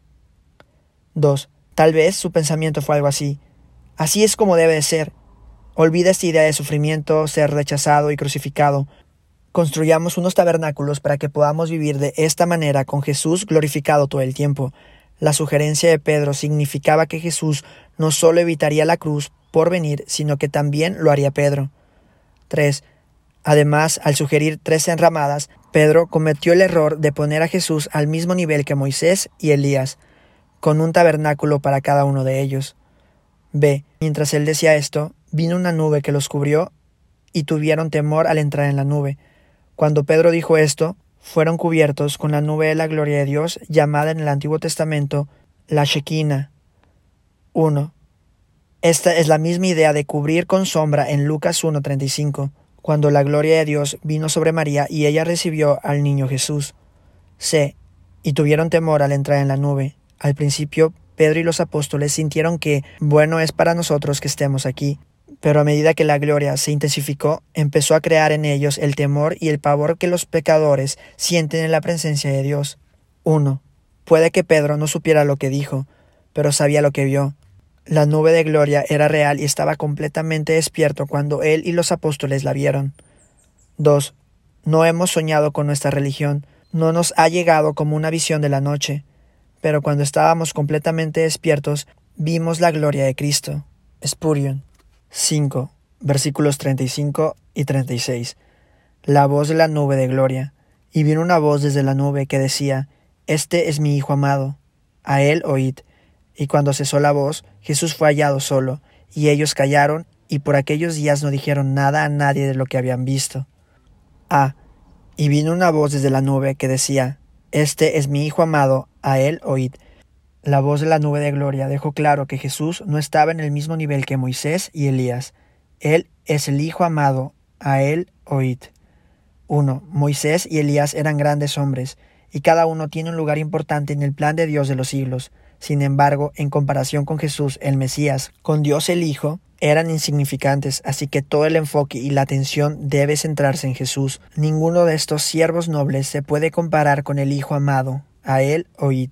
2. Tal vez su pensamiento fue algo así. Así es como debe de ser. Olvida esta idea de sufrimiento, ser rechazado y crucificado. Construyamos unos tabernáculos para que podamos vivir de esta manera con Jesús glorificado todo el tiempo. La sugerencia de Pedro significaba que Jesús no solo evitaría la cruz por venir, sino que también lo haría Pedro. 3. Además, al sugerir 3 enramadas, Pedro cometió el error de poner a Jesús al mismo nivel que Moisés y Elías, con un tabernáculo para cada uno de ellos. B. Mientras él decía esto, vino una nube que los cubrió y tuvieron temor al entrar en la nube. Cuando Pedro dijo esto, fueron cubiertos con la nube de la gloria de Dios, llamada en el Antiguo Testamento la Shekinah. 1. Esta es la misma idea de cubrir con sombra en Lucas 1:35, cuando la gloria de Dios vino sobre María y ella recibió al niño Jesús. C. Y tuvieron temor al entrar en la nube. Al principio, Pedro y los apóstoles sintieron que bueno es para nosotros que estemos aquí, pero a medida que la gloria se intensificó, empezó a crear en ellos el temor y el pavor que los pecadores sienten en la presencia de Dios. 1. Puede que Pedro no supiera lo que dijo, pero sabía lo que vio. La nube de gloria era real y estaba completamente despierto cuando él y los apóstoles la vieron. 2. No hemos soñado con nuestra religión, no nos ha llegado como una visión de la noche, pero cuando estábamos completamente despiertos, vimos la gloria de Cristo. Spurgeon. 5. Versículos 35 y 36. La voz de la nube de gloria. Y vino una voz desde la nube que decía, Este es mi Hijo amado, a él oíd. Y cuando cesó la voz, Jesús fue hallado solo, y ellos callaron, y por aquellos días no dijeron nada a nadie de lo que habían visto. A. Y vino una voz desde la nube que decía, Este es mi Hijo amado, a él oíd. La voz de la nube de gloria dejó claro que Jesús no estaba en el mismo nivel que Moisés y Elías. Él es el Hijo amado, a él oíd. 1. Moisés y Elías eran grandes hombres, y cada uno tiene un lugar importante en el plan de Dios de los siglos. Sin embargo, en comparación con Jesús, el Mesías, con Dios el Hijo, eran insignificantes, así que todo el enfoque y la atención debe centrarse en Jesús. Ninguno de estos siervos nobles se puede comparar con el Hijo amado, a él oíd.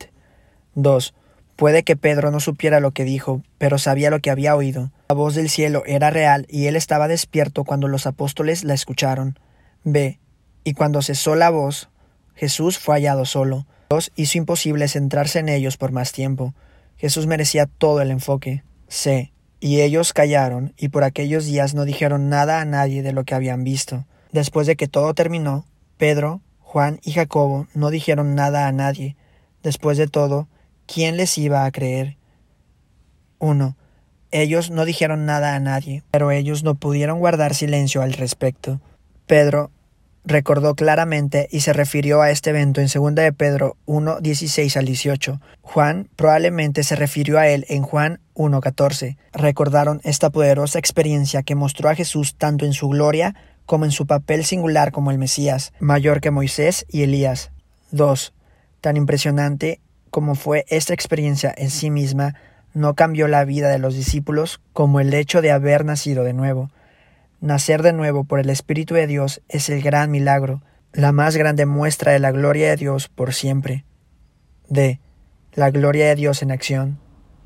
2. Puede que Pedro no supiera lo que dijo, pero sabía lo que había oído. La voz del cielo era real y él estaba despierto cuando los apóstoles la escucharon. B. Y cuando cesó la voz, Jesús fue hallado solo. 2. Hizo imposible centrarse en ellos por más tiempo. Jesús merecía todo el enfoque. C. Y ellos callaron, y por aquellos días no dijeron nada a nadie de lo que habían visto. Después de que todo terminó, Pedro, Juan y Jacobo no dijeron nada a nadie. Después de todo, ¿quién les iba a creer? 1. Ellos no dijeron nada a nadie, pero ellos no pudieron guardar silencio al respecto. Pedro recordó claramente y se refirió a este evento en 2 de Pedro 1:16 al 18. Juan probablemente se refirió a él en Juan 1:14. Recordaron esta poderosa experiencia que mostró a Jesús tanto en su gloria como en su papel singular como el Mesías, mayor que Moisés y Elías. 2. Tan impresionante como fue esta experiencia en sí misma, no cambió la vida de los discípulos como el hecho de haber nacido de nuevo. Nacer de nuevo por el Espíritu de Dios es el gran milagro, la más grande muestra de la gloria de Dios por siempre. D. La gloria de Dios en acción.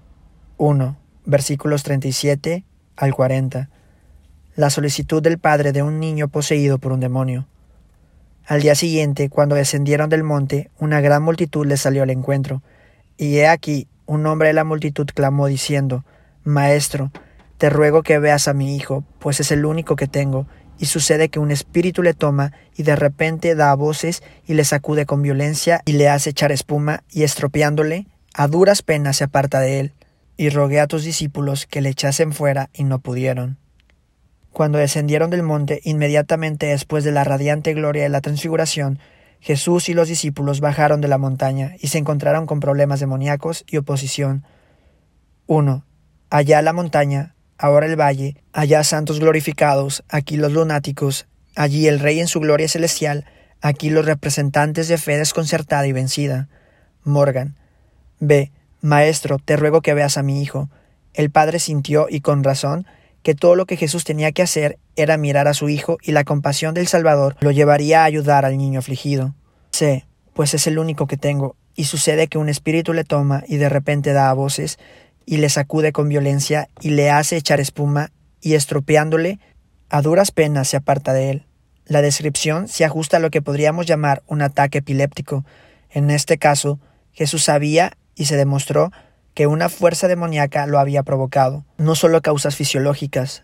1. Versículos 37 al 40. La solicitud del padre de un niño poseído por un demonio. Al día siguiente, cuando descendieron del monte, una gran multitud les salió al encuentro. Y he aquí, un hombre de la multitud clamó diciendo, Maestro, te ruego que veas a mi hijo, pues es el único que tengo. Y sucede que un espíritu le toma y de repente da voces y le sacude con violencia y le hace echar espuma y estropeándole, a duras penas se aparta de él. Y rogué a tus discípulos que le echasen fuera y no pudieron. Cuando descendieron del monte, inmediatamente después de la radiante gloria de la transfiguración, Jesús y los discípulos bajaron de la montaña y se encontraron con problemas demoníacos y oposición. 1. Allá la montaña, ahora el valle, allá santos glorificados, aquí los lunáticos, allí el Rey en su gloria celestial, aquí los representantes de fe desconcertada y vencida. Morgan. B. Maestro, te ruego que veas a mi hijo. El padre sintió, y con razón, que todo lo que Jesús tenía que hacer era mirar a su hijo y la compasión del Salvador lo llevaría a ayudar al niño afligido. Sé, pues es el único que tengo, y sucede que un espíritu le toma y de repente da a voces y le sacude con violencia y le hace echar espuma y estropeándole, a duras penas se aparta de él. La descripción se ajusta a lo que podríamos llamar un ataque epiléptico. En este caso, Jesús sabía y se demostró que una fuerza demoníaca lo había provocado, no solo causas fisiológicas.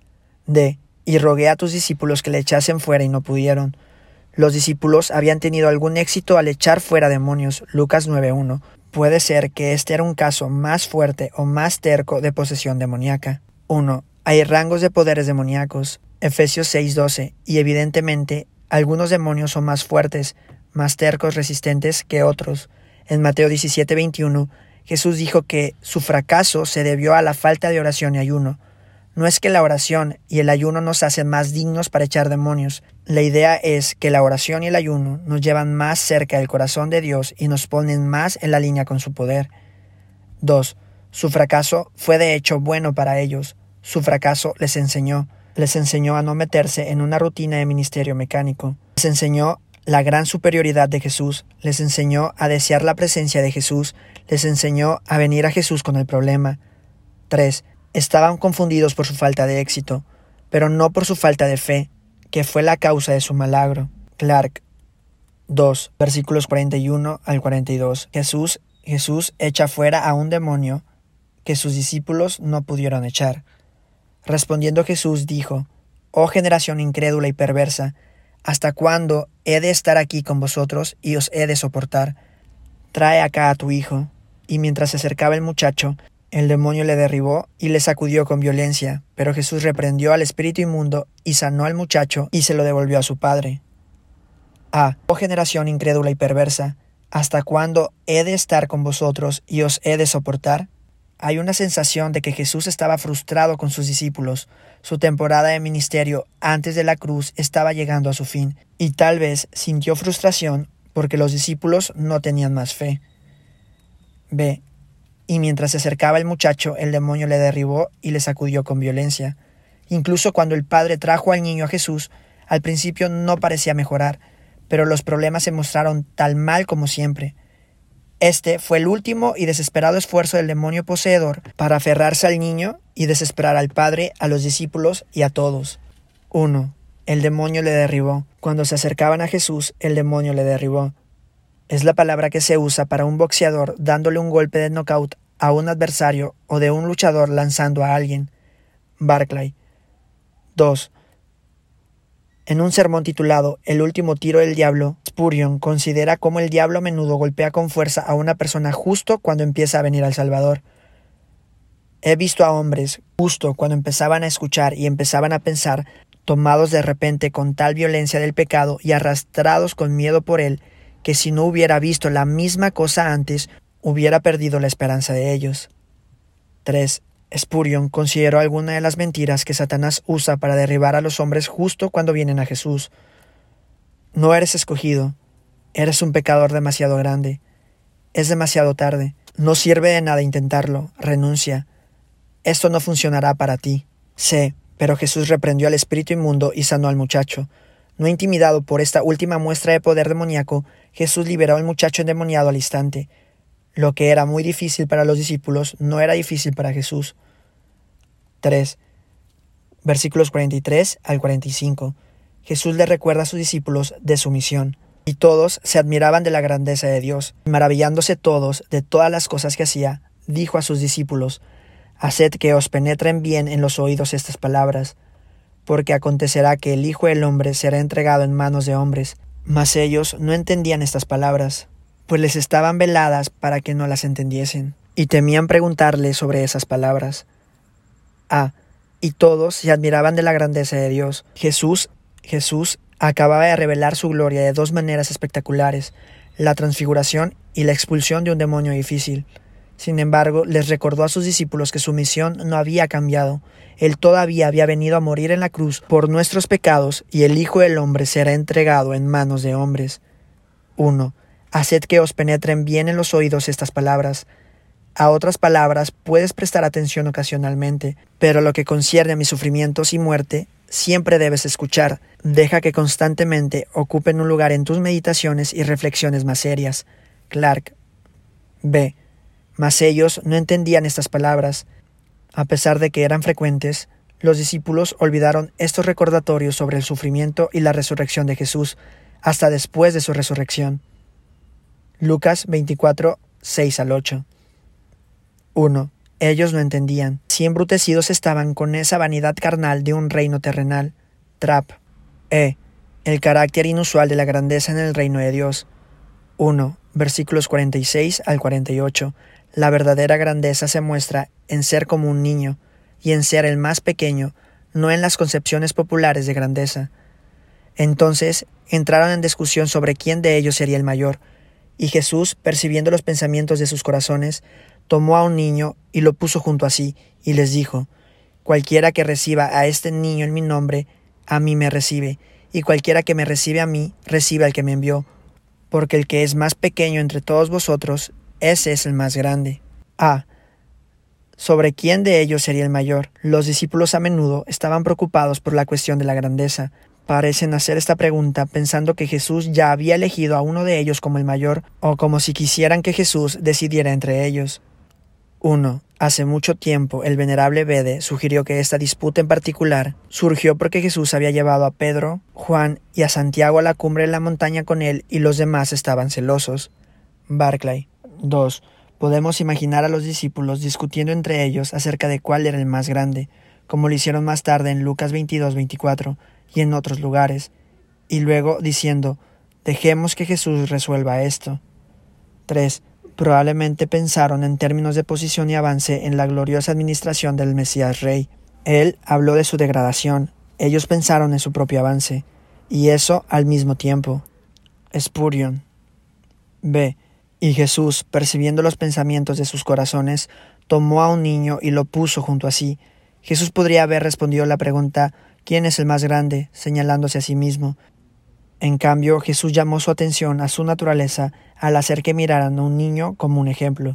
Y rogué a tus discípulos que le echasen fuera y no pudieron. Los discípulos habían tenido algún éxito al echar fuera demonios, Lucas 9:1. Puede ser que este era un caso más fuerte o más terco de posesión demoníaca. 1. Hay rangos de poderes demoníacos, Efesios 6:12, y evidentemente algunos demonios son más fuertes, más tercos, resistentes que otros. En Mateo 17:21, Jesús dijo que su fracaso se debió a la falta de oración y ayuno. No es que la oración y el ayuno nos hacen más dignos para echar demonios. La idea es que la oración y el ayuno nos llevan más cerca del corazón de Dios y nos ponen más en la línea con su poder. 2. Su fracaso fue de hecho bueno para ellos. Su fracaso les enseñó a no meterse en una rutina de ministerio mecánico. Les enseñó la gran superioridad de Jesús, les enseñó a desear la presencia de Jesús, les enseñó a venir a Jesús con el problema. 3. Estaban confundidos por su falta de éxito, pero no por su falta de fe, que fue la causa de su malagro. Clark 2, versículos 41 al 42. Jesús echa fuera a un demonio que sus discípulos no pudieron echar. Respondiendo Jesús dijo: «Oh generación incrédula y perversa, ¿hasta cuándo he de estar aquí con vosotros y os he de soportar? Trae acá a tu hijo». Y mientras se acercaba el muchacho, el demonio le derribó y le sacudió con violencia, pero Jesús reprendió al espíritu inmundo y sanó al muchacho y se lo devolvió a su padre. Oh generación incrédula y perversa, ¿hasta cuándo he de estar con vosotros y os he de soportar? Hay una sensación de que Jesús estaba frustrado con sus discípulos. Su temporada de ministerio antes de la cruz estaba llegando a su fin, y tal vez sintió frustración porque los discípulos no tenían más fe. Y mientras se acercaba el muchacho, el demonio le derribó y le sacudió con violencia. Incluso cuando el padre trajo al niño a Jesús, al principio no parecía mejorar, pero los problemas se mostraron tal mal como siempre. Este fue el último y desesperado esfuerzo del demonio poseedor para aferrarse al niño y desesperar al padre, a los discípulos y a todos. 1. El demonio le derribó. Cuando se acercaban a Jesús, el demonio le derribó. Es la palabra que se usa para un boxeador dándole un golpe de knockout a un adversario o de un luchador lanzando a alguien. Barclay. 2. En un sermón titulado El último tiro del diablo, Spurgeon considera cómo el diablo a menudo golpea con fuerza a una persona justo cuando empieza a venir al Salvador. He visto a hombres, justo cuando empezaban a escuchar y empezaban a pensar, tomados de repente con tal violencia del pecado y arrastrados con miedo por él, que si no hubiera visto la misma cosa antes, hubiera perdido la esperanza de ellos. 3. Spurgeon consideró alguna de las mentiras que Satanás usa para derribar a los hombres justo cuando vienen a Jesús. No eres escogido. Eres un pecador demasiado grande. Es demasiado tarde. No sirve de nada intentarlo. Renuncia. Esto no funcionará para ti. Sé, pero Jesús reprendió al espíritu inmundo y sanó al muchacho. No intimidado por esta última muestra de poder demoníaco, Jesús liberó al muchacho endemoniado al instante. Lo que era muy difícil para los discípulos no era difícil para Jesús. 3. Versículos 43 al 45. Jesús le recuerda a sus discípulos de su misión. Y todos se admiraban de la grandeza de Dios. Maravillándose todos de todas las cosas que hacía, dijo a sus discípulos: «Haced que os penetren bien en los oídos estas palabras, porque acontecerá que el Hijo del Hombre será entregado en manos de hombres». Mas ellos no entendían estas palabras, pues les estaban veladas para que no las entendiesen, y temían preguntarle sobre esas palabras. Y todos se admiraban de la grandeza de Dios. Jesús acababa de revelar su gloria de dos maneras espectaculares: la transfiguración y la expulsión de un demonio difícil. Sin embargo, les recordó a sus discípulos que su misión no había cambiado. Él todavía había venido a morir en la cruz por nuestros pecados, y el Hijo del Hombre será entregado en manos de hombres. 1. Haced que os penetren bien en los oídos estas palabras. A otras palabras, puedes prestar atención ocasionalmente, pero lo que concierne a mis sufrimientos y muerte, siempre debes escuchar. Deja que constantemente ocupen un lugar en tus meditaciones y reflexiones más serias. Clark. B. Mas ellos no entendían estas palabras. A pesar de que eran frecuentes, los discípulos olvidaron estos recordatorios sobre el sufrimiento y la resurrección de Jesús hasta después de su resurrección. Lucas 24, 6-8. 1. Ellos no entendían. Si embrutecidos estaban con esa vanidad carnal de un reino terrenal. Trap. El carácter inusual de la grandeza en el reino de Dios. 1. Versículos 46-48. La verdadera grandeza se muestra en ser como un niño y en ser el más pequeño, no en las concepciones populares de grandeza. Entonces entraron en discusión sobre quién de ellos sería el mayor, y Jesús, percibiendo los pensamientos de sus corazones, tomó a un niño y lo puso junto a sí, y les dijo: Cualquiera que reciba a este niño en mi nombre, a mí me recibe, y cualquiera que me recibe a mí, recibe al que me envió, porque el que es más pequeño entre todos vosotros, ese es el más grande. ¿Sobre quién de ellos sería el mayor? Los discípulos a menudo estaban preocupados por la cuestión de la grandeza. Parecen hacer esta pregunta pensando que Jesús ya había elegido a uno de ellos como el mayor, o como si quisieran que Jesús decidiera entre ellos. 1. Hace mucho tiempo, el venerable Bede sugirió que esta disputa en particular surgió porque Jesús había llevado a Pedro, Juan y a Santiago a la cumbre de la montaña con él y los demás estaban celosos. Barclay. 2. Podemos imaginar a los discípulos discutiendo entre ellos acerca de cuál era el más grande, como lo hicieron más tarde en Lucas 22-24 y en otros lugares, y luego diciendo: dejemos que Jesús resuelva esto. 3. Probablemente pensaron en términos de posición y avance en la gloriosa administración del Mesías Rey. Él habló de su degradación, ellos pensaron en su propio avance, y eso al mismo tiempo. Spurion. B. Y Jesús, percibiendo los pensamientos de sus corazones, tomó a un niño y lo puso junto a sí. Jesús podría haber respondido la pregunta: ¿quién es el más grande?, señalándose a sí mismo. En cambio, Jesús llamó su atención a su naturaleza al hacer que miraran a un niño como un ejemplo.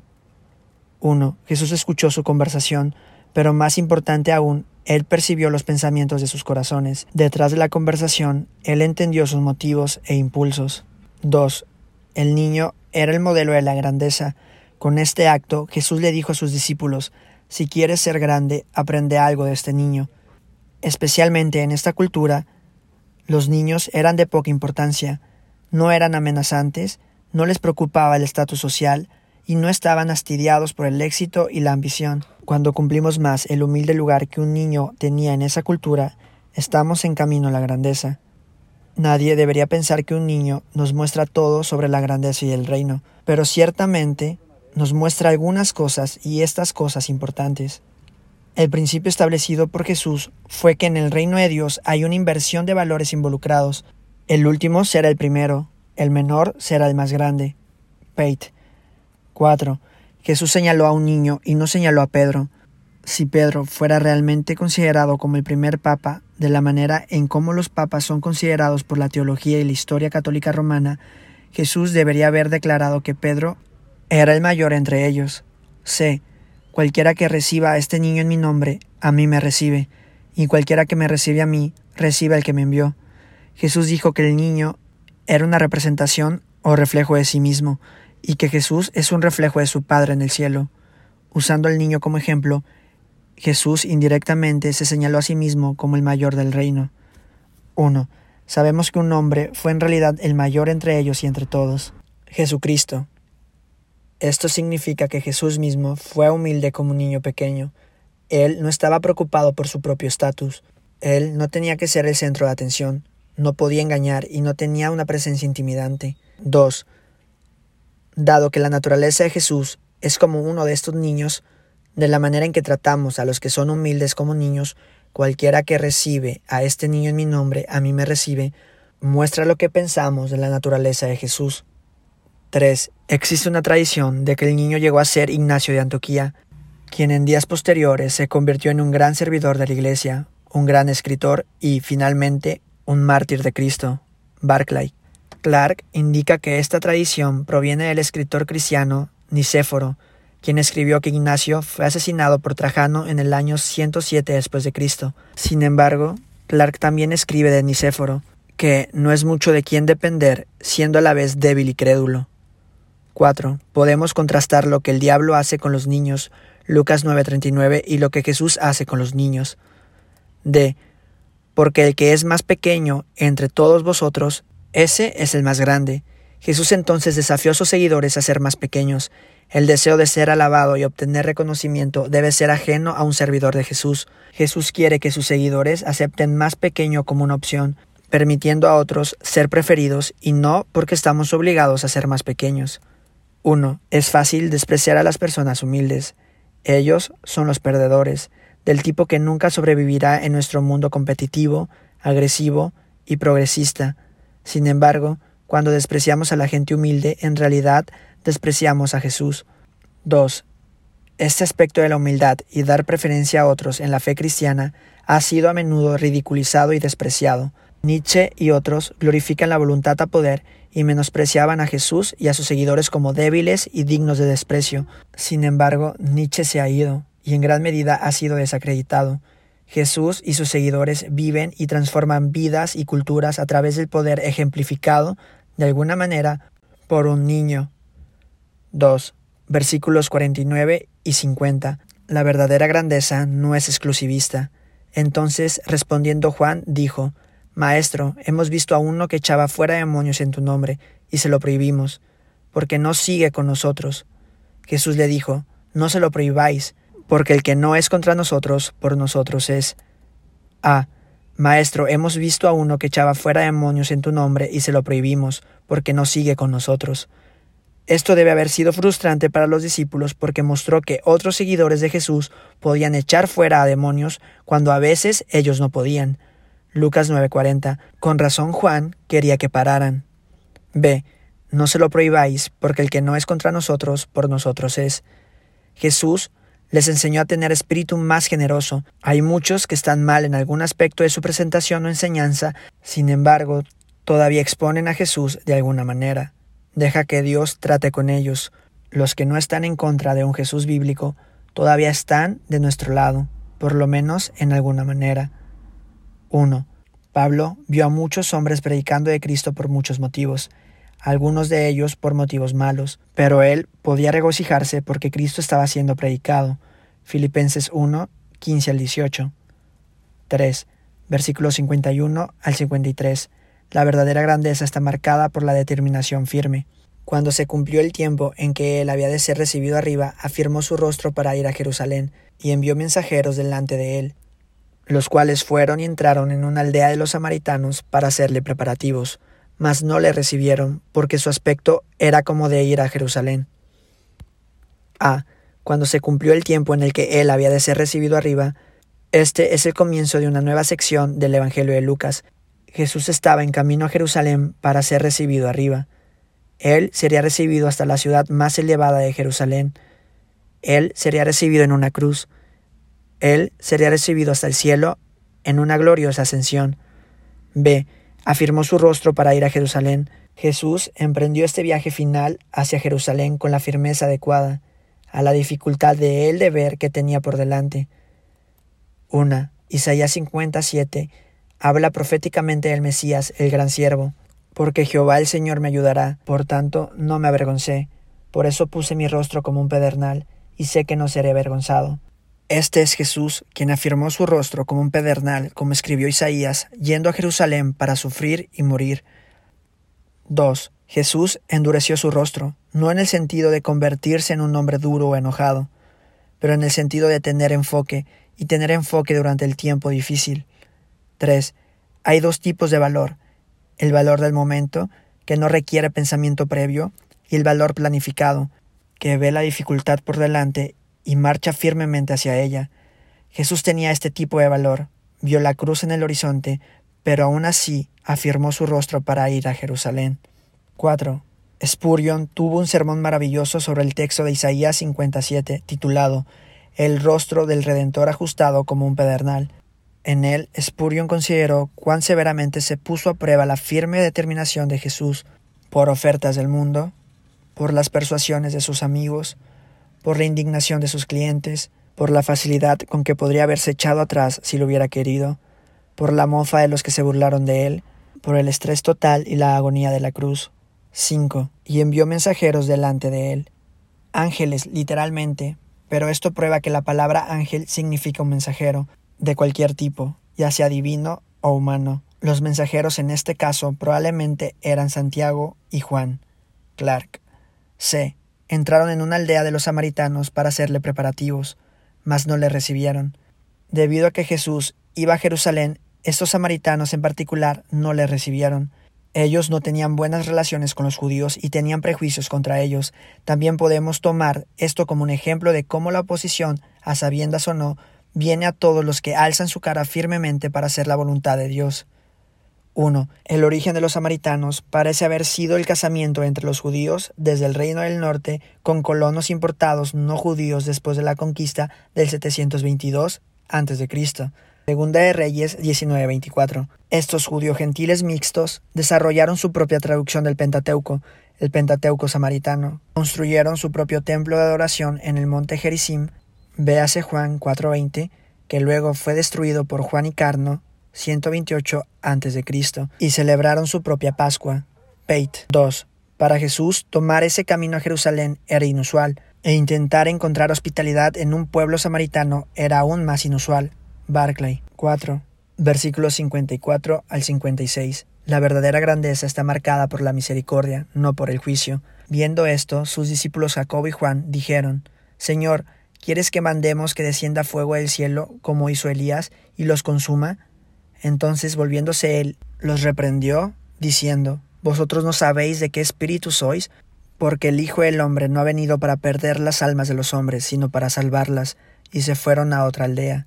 1. Jesús escuchó su conversación, pero más importante aún, Él percibió los pensamientos de sus corazones. Detrás de la conversación, Él entendió sus motivos e impulsos. 2. El niño era el modelo de la grandeza. Con este acto, Jesús le dijo a sus discípulos: si quieres ser grande, aprende algo de este niño. Especialmente en esta cultura, los niños eran de poca importancia, no eran amenazantes, no les preocupaba el estatus social y no estaban hastiados por el éxito y la ambición. Cuando cumplimos más el humilde lugar que un niño tenía en esa cultura, estamos en camino a la grandeza. Nadie debería pensar que un niño nos muestra todo sobre la grandeza y el reino, pero ciertamente nos muestra algunas cosas y estas cosas importantes. El principio establecido por Jesús fue que en el reino de Dios hay una inversión de valores involucrados. El último será el primero, el menor será el más grande. Pate. 4. Jesús señaló a un niño y no señaló a Pedro. Si Pedro fuera realmente considerado como el primer papa, de la manera en cómo los papas son considerados por la teología y la historia católica romana, Jesús debería haber declarado que Pedro era el mayor entre ellos. C. Cualquiera que reciba a este niño en mi nombre, a mí me recibe, y cualquiera que me recibe a mí, recibe al que me envió. Jesús dijo que el niño era una representación o reflejo de sí mismo, y que Jesús es un reflejo de su Padre en el cielo. Usando al niño como ejemplo, Jesús indirectamente se señaló a sí mismo como el mayor del reino. 1. Sabemos que un hombre fue en realidad el mayor entre ellos y entre todos: Jesucristo. Esto significa que Jesús mismo fue humilde como un niño pequeño. Él no estaba preocupado por su propio estatus. Él no tenía que ser el centro de atención, no podía engañar y no tenía una presencia intimidante. 2. Dado que la naturaleza de Jesús es como uno de estos niños, de la manera en que tratamos a los que son humildes como niños, cualquiera que recibe a este niño en mi nombre, a mí me recibe, muestra lo que pensamos de la naturaleza de Jesús. 3. Existe una tradición de que el niño llegó a ser Ignacio de Antioquía, quien en días posteriores se convirtió en un gran servidor de la Iglesia, un gran escritor y, finalmente, un mártir de Cristo. Barclay. Clark indica que esta tradición proviene del escritor cristiano Nicéforo, quien escribió que Ignacio fue asesinado por Trajano en el año 107 después de Cristo. Sin embargo, Clark también escribe de Nicéforo, que no es mucho de quien depender, siendo a la vez débil y crédulo. 4. Podemos contrastar lo que el diablo hace con los niños, Lucas 9:39, y lo que Jesús hace con los niños. D. Porque el que es más pequeño entre todos vosotros, ese es el más grande. Jesús entonces desafió a sus seguidores a ser más pequeños. El deseo de ser alabado y obtener reconocimiento debe ser ajeno a un servidor de Jesús. Jesús quiere que sus seguidores acepten más pequeño como una opción, permitiendo a otros ser preferidos y no porque estamos obligados a ser más pequeños. 1. Es fácil despreciar a las personas humildes. Ellos son los perdedores, del tipo que nunca sobrevivirá en nuestro mundo competitivo, agresivo y progresista. Sin embargo, cuando despreciamos a la gente humilde, en realidad despreciamos a Jesús. 2. Este aspecto de la humildad y dar preferencia a otros en la fe cristiana ha sido a menudo ridiculizado y despreciado. Nietzsche y otros glorifican la voluntad a poder y menospreciaban a Jesús y a sus seguidores como débiles y dignos de desprecio. Sin embargo, Nietzsche se ha ido y en gran medida ha sido desacreditado. Jesús y sus seguidores viven y transforman vidas y culturas a través del poder ejemplificado, de alguna manera, por un niño. 2. Versículos 49 y 50. La verdadera grandeza no es exclusivista. Entonces, respondiendo Juan, dijo: Maestro, hemos visto a uno que echaba fuera demonios en tu nombre, y se lo prohibimos, porque no sigue con nosotros. Jesús le dijo: No se lo prohibáis, porque el que no es contra nosotros, por nosotros es. Maestro, hemos visto a uno que echaba fuera demonios en tu nombre, y se lo prohibimos, porque no sigue con nosotros. Esto debe haber sido frustrante para los discípulos porque mostró que otros seguidores de Jesús podían echar fuera a demonios cuando a veces ellos no podían. Lucas 9:40. Con razón Juan quería que pararan. B. No se lo prohibáis, porque el que no es contra nosotros, por nosotros es. Jesús les enseñó a tener espíritu más generoso. Hay muchos que están mal en algún aspecto de su presentación o enseñanza, sin embargo, todavía exponen a Jesús de alguna manera. Deja que Dios trate con ellos. Los que no están en contra de un Jesús bíblico todavía están de nuestro lado, por lo menos en alguna manera. 1. Pablo vio a muchos hombres predicando de Cristo por muchos motivos, algunos de ellos por motivos malos, pero él podía regocijarse porque Cristo estaba siendo predicado. Filipenses 1, 15 al 18. 3. Versículos 51 al 53. La verdadera grandeza está marcada por la determinación firme. Cuando se cumplió el tiempo en que él había de ser recibido arriba, afirmó su rostro para ir a Jerusalén, y envió mensajeros delante de él, los cuales fueron y entraron en una aldea de los samaritanos para hacerle preparativos, mas no le recibieron, porque su aspecto era como de ir a Jerusalén. Cuando se cumplió el tiempo en el que él había de ser recibido arriba, este es el comienzo de una nueva sección del Evangelio de Lucas. Jesús estaba en camino a Jerusalén para ser recibido arriba. Él sería recibido hasta la ciudad más elevada de Jerusalén. Él sería recibido en una cruz. Él sería recibido hasta el cielo en una gloriosa ascensión. B. Afirmó su rostro para ir a Jerusalén. Jesús emprendió este viaje final hacia Jerusalén con la firmeza adecuada a la dificultad de él de ver que tenía por delante. 1. Isaías 57 habla proféticamente del Mesías, el gran siervo. Porque Jehová el Señor me ayudará, por tanto no me avergoncé. Por eso puse mi rostro como un pedernal, y sé que no seré avergonzado. Este es Jesús, quien afirmó su rostro como un pedernal, como escribió Isaías, yendo a Jerusalén para sufrir y morir. 2. Jesús endureció su rostro, no en el sentido de convertirse en un hombre duro o enojado, pero en el sentido de tener enfoque, y tener enfoque durante el tiempo difícil. 3. Hay dos tipos de valor: el valor del momento, que no requiere pensamiento previo, y el valor planificado, que ve la dificultad por delante y marcha firmemente hacia ella. Jesús tenía este tipo de valor, vio la cruz en el horizonte, pero aún así afirmó su rostro para ir a Jerusalén. 4. Spurgeon tuvo un sermón maravilloso sobre el texto de Isaías 57, titulado El rostro del Redentor ajustado como un pedernal. En él, Spurgeon consideró cuán severamente se puso a prueba la firme determinación de Jesús por ofertas del mundo, por las persuasiones de sus amigos, por la indignación de sus clientes, por la facilidad con que podría haberse echado atrás si lo hubiera querido, por la mofa de los que se burlaron de él, por el estrés total y la agonía de la cruz. 5. Y envió mensajeros delante de él. Ángeles, literalmente, pero esto prueba que la palabra ángel significa un mensajero, de cualquier tipo, ya sea divino o humano. Los mensajeros en este caso probablemente eran Santiago y Juan. Clark. C. Entraron en una aldea de los samaritanos para hacerle preparativos, mas no le recibieron. Debido a que Jesús iba a Jerusalén, estos samaritanos en particular no le recibieron. Ellos no tenían buenas relaciones con los judíos y tenían prejuicios contra ellos. También podemos tomar esto como un ejemplo de cómo la oposición, a sabiendas o no, viene a todos los que alzan su cara firmemente para hacer la voluntad de Dios. 1. El origen de los samaritanos parece haber sido el casamiento entre los judíos desde el Reino del Norte con colonos importados no judíos después de la conquista del 722 a.C. Segunda de Reyes 19:24. Estos judío-gentiles mixtos desarrollaron su propia traducción del Pentateuco, el Pentateuco samaritano. Construyeron su propio templo de adoración en el monte Gerizim, véase Juan 4:20, que luego fue destruido por Juan y Carno, 128 a.C., y celebraron su propia Pascua. Pate. 2. Para Jesús, tomar ese camino a Jerusalén era inusual, e intentar encontrar hospitalidad en un pueblo samaritano era aún más inusual. Barclay. 4. Versículos 54 al 56. La verdadera grandeza está marcada por la misericordia, no por el juicio. Viendo esto, sus discípulos Jacobo y Juan dijeron: Señor, ¿quieres que mandemos que descienda fuego del cielo, como hizo Elías, y los consuma? Entonces, volviéndose él, los reprendió, diciendo: ¿Vosotros no sabéis de qué espíritu sois? Porque el Hijo del Hombre no ha venido para perder las almas de los hombres, sino para salvarlas. Y se fueron a otra aldea.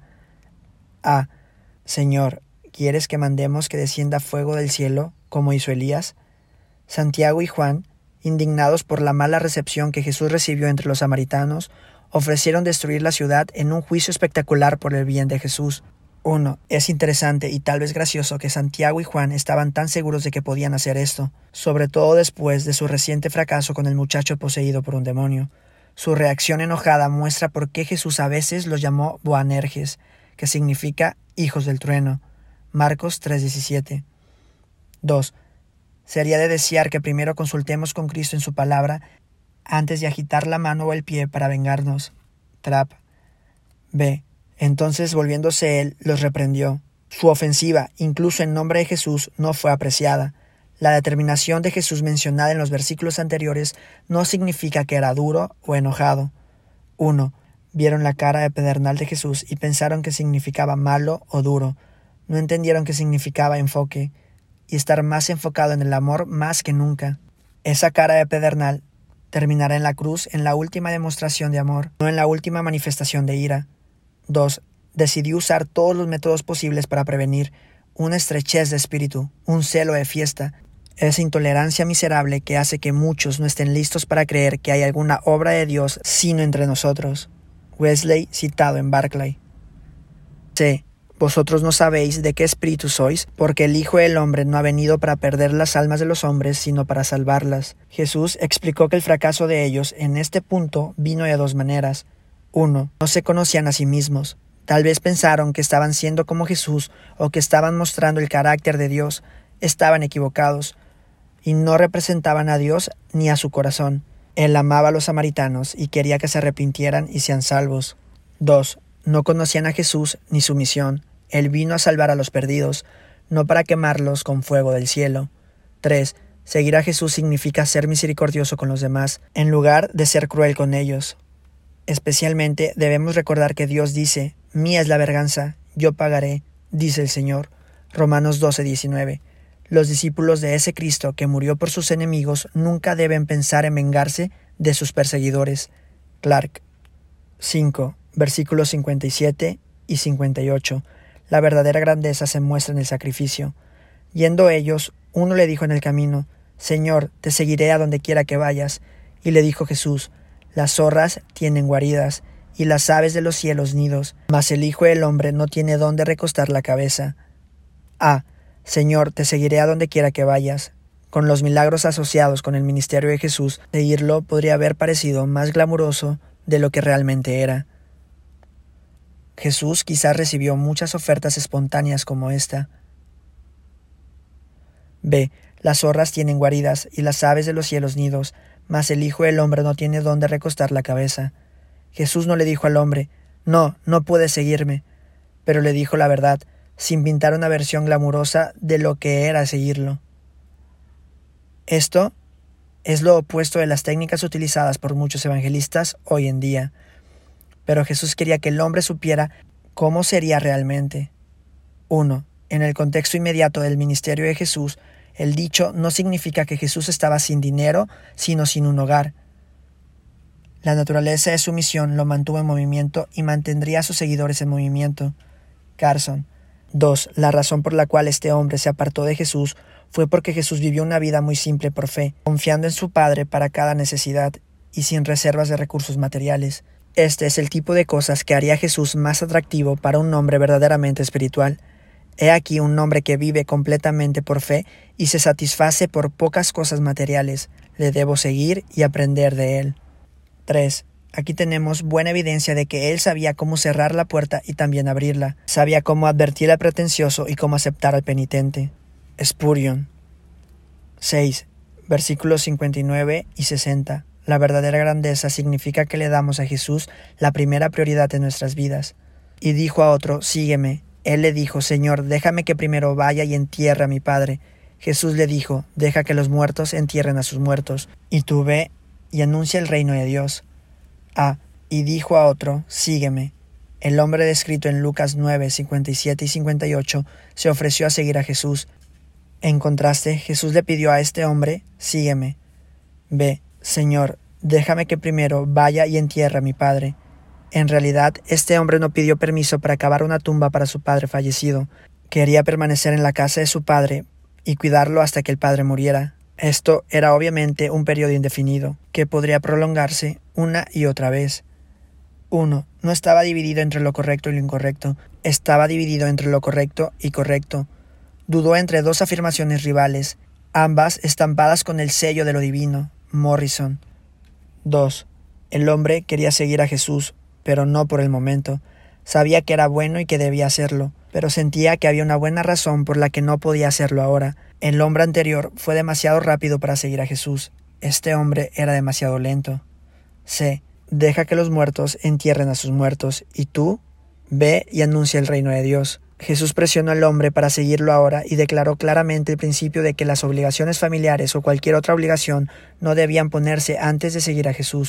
A. Señor, ¿quieres que mandemos que descienda fuego del cielo, como hizo Elías? Santiago y Juan, indignados por la mala recepción que Jesús recibió entre los samaritanos, ofrecieron destruir la ciudad en un juicio espectacular por el bien de Jesús. 1. Es interesante y tal vez gracioso que Santiago y Juan estaban tan seguros de que podían hacer esto, sobre todo después de su reciente fracaso con el muchacho poseído por un demonio. Su reacción enojada muestra por qué Jesús a veces los llamó Boanerges, que significa hijos del trueno. Marcos 3:17. 2. Sería de desear que primero consultemos con Cristo en su palabra antes de agitar la mano o el pie para vengarnos. Trapp. B. Entonces, volviéndose él, los reprendió. Su ofensiva, incluso en nombre de Jesús, no fue apreciada. La determinación de Jesús mencionada en los versículos anteriores no significa que era duro o enojado. 1. Vieron la cara de pedernal de Jesús y pensaron que significaba malo o duro. No entendieron que significaba enfoque, y estar más enfocado en el amor más que nunca. Esa cara de pedernal terminará en la cruz en la última demostración de amor, no en la última manifestación de ira. 2. Decidió usar todos los métodos posibles para prevenir una estrechez de espíritu, un celo de fiesta, esa intolerancia miserable que hace que muchos no estén listos para creer que hay alguna obra de Dios sino entre nosotros. Wesley, citado en Barclay. C. Vosotros no sabéis de qué espíritu sois, porque el Hijo del Hombre no ha venido para perder las almas de los hombres, sino para salvarlas. Jesús explicó que el fracaso de ellos en este punto vino de dos maneras. 1. No se conocían a sí mismos. Tal vez pensaron que estaban siendo como Jesús o que estaban mostrando el carácter de Dios. Estaban equivocados y no representaban a Dios ni a su corazón. Él amaba a los samaritanos y quería que se arrepintieran y sean salvos. 2. No conocían a Jesús ni su misión. Él vino a salvar a los perdidos, no para quemarlos con fuego del cielo. 3. Seguir a Jesús significa ser misericordioso con los demás, en lugar de ser cruel con ellos. Especialmente debemos recordar que Dios dice: «Mía es la venganza, yo pagaré», dice el Señor. Romanos 12:19. Los discípulos de ese Cristo que murió por sus enemigos nunca deben pensar en vengarse de sus perseguidores. Clark. 5. Versículos 57 y 58. La verdadera grandeza se muestra en el sacrificio. Yendo ellos, uno le dijo en el camino: «Señor, te seguiré a donde quiera que vayas». Y le dijo Jesús: «Las zorras tienen guaridas, y las aves de los cielos nidos, mas el Hijo del Hombre no tiene dónde recostar la cabeza». A. Señor, te seguiré a donde quiera que vayas. Con los milagros asociados con el ministerio de Jesús, seguirlo podría haber parecido más glamuroso, de lo que realmente era. Jesús quizás recibió muchas ofertas espontáneas como esta. B. Las zorras tienen guaridas y las aves de los cielos nidos, mas el Hijo del Hombre no tiene dónde recostar la cabeza. Jesús no le dijo al hombre, no puedes seguirme, pero le dijo la verdad, sin pintar una versión glamurosa de lo que era seguirlo. Esto es lo opuesto de las técnicas utilizadas por muchos evangelistas hoy en día. Pero Jesús quería que el hombre supiera cómo sería realmente. 1. En el contexto inmediato del ministerio de Jesús, el dicho no significa que Jesús estaba sin dinero, sino sin un hogar. La naturaleza de su misión lo mantuvo en movimiento y mantendría a sus seguidores en movimiento. Carson. 2. La razón por la cual este hombre se apartó de Jesús fue porque Jesús vivió una vida muy simple por fe, confiando en su Padre para cada necesidad y sin reservas de recursos materiales. Este es el tipo de cosas que haría a Jesús más atractivo para un hombre verdaderamente espiritual. He aquí un hombre que vive completamente por fe y se satisface por pocas cosas materiales. Le debo seguir y aprender de él. 3. Aquí tenemos buena evidencia de que él sabía cómo cerrar la puerta y también abrirla. Sabía cómo advertir al pretencioso y cómo aceptar al penitente. Spurgeon. 6. Versículos 59 y 60. La verdadera grandeza significa que le damos a Jesús la primera prioridad en nuestras vidas. Y dijo a otro, sígueme. Él le dijo, Señor, déjame que primero vaya y entierre a mi padre. Jesús le dijo, deja que los muertos entierren a sus muertos, y tú ve y anuncia el reino de Dios. Y dijo a otro, sígueme. El hombre descrito en Lucas 9, 57 y 58 se ofreció a seguir a Jesús. En contraste, Jesús le pidió a este hombre, sígueme. B. Señor, déjame que primero vaya y entierre a mi padre. En realidad, este hombre no pidió permiso para cavar una tumba para su padre fallecido. Quería permanecer en la casa de su padre y cuidarlo hasta que el padre muriera. Esto era obviamente un periodo indefinido, que podría prolongarse una y otra vez. 1. No estaba dividido entre lo correcto y lo incorrecto. Estaba dividido entre lo correcto y correcto. Dudó entre dos afirmaciones rivales, ambas estampadas con el sello de lo divino. Morrison. 2. El hombre quería seguir a Jesús, pero no por el momento. Sabía que era bueno y que debía hacerlo, pero sentía que había una buena razón por la que no podía hacerlo ahora. El hombre anterior fue demasiado rápido para seguir a Jesús. Este hombre era demasiado lento. C. Deja que los muertos entierren a sus muertos, y tú, ve y anuncia el reino de Dios. Jesús presionó al hombre para seguirlo ahora y declaró claramente el principio de que las obligaciones familiares o cualquier otra obligación no debían ponerse antes de seguir a Jesús.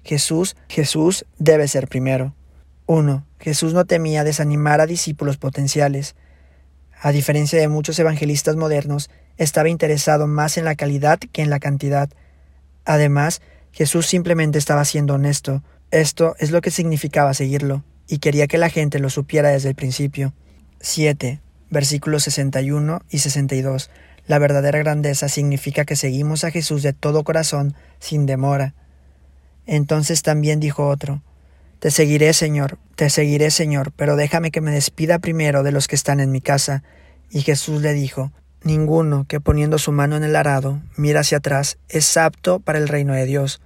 Jesús debe ser primero. 1. Jesús no temía desanimar a discípulos potenciales. A diferencia de muchos evangelistas modernos, estaba interesado más en la calidad que en la cantidad. Además, Jesús simplemente estaba siendo honesto. Esto es lo que significaba seguirlo, y quería que la gente lo supiera desde el principio. 7. Versículos 61 y 62. La verdadera grandeza significa que seguimos a Jesús de todo corazón, sin demora. Entonces también dijo otro, te seguiré, Señor, pero déjame que me despida primero de los que están en mi casa. Y Jesús le dijo, ninguno que poniendo su mano en el arado mira hacia atrás es apto para el reino de Dios.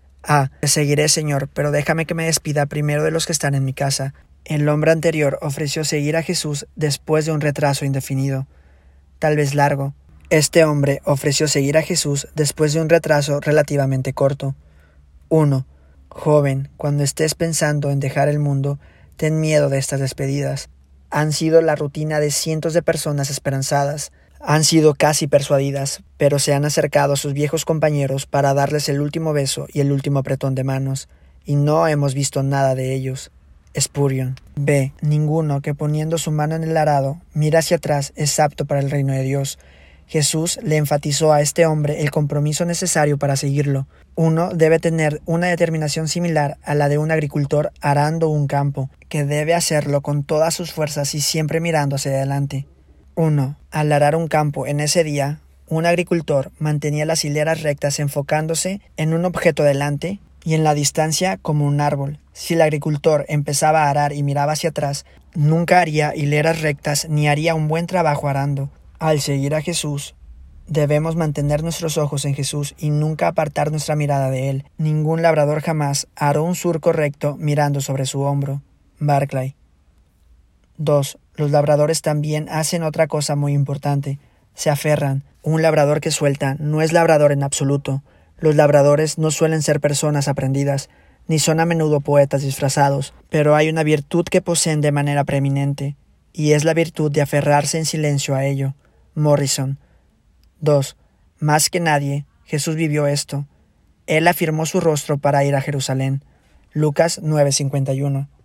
Te seguiré, Señor, pero déjame que me despida primero de los que están en mi casa. El hombre anterior ofreció seguir a Jesús después de un retraso indefinido, tal vez largo. Este hombre ofreció seguir a Jesús después de un retraso relativamente corto. 1. Joven, cuando estés pensando en dejar el mundo, ten miedo de estas despedidas. Han sido la rutina de cientos de personas esperanzadas. Han sido casi persuadidas, pero se han acercado a sus viejos compañeros para darles el último beso y el último apretón de manos, y no hemos visto nada de ellos. Spurgeon. B. Ninguno que poniendo su mano en el arado mira hacia atrás es apto para el reino de Dios. Jesús le enfatizó a este hombre el compromiso necesario para seguirlo. Uno debe tener una determinación similar a la de un agricultor arando un campo, que debe hacerlo con todas sus fuerzas y siempre mirando hacia adelante. 1. Al arar un campo en ese día, un agricultor mantenía las hileras rectas enfocándose en un objeto delante y en la distancia como un árbol. Si el agricultor empezaba a arar y miraba hacia atrás, nunca haría hileras rectas ni haría un buen trabajo arando. Al seguir a Jesús, Debemos mantener nuestros ojos en Jesús y nunca apartar nuestra mirada de Él. Ningún labrador jamás hará un surco recto mirando sobre su hombro. Barclay. 2. Los labradores también hacen otra cosa muy importante. Se aferran. Un labrador que suelta no es labrador en absoluto. Los labradores no suelen ser personas aprendidas, ni son a menudo poetas disfrazados, pero hay una virtud que poseen de manera preeminente, y es la virtud de aferrarse en silencio a ello. Morrison. 2. Más que nadie, Jesús vivió esto. Él afirmó su rostro para ir a Jerusalén. Lucas 9:51.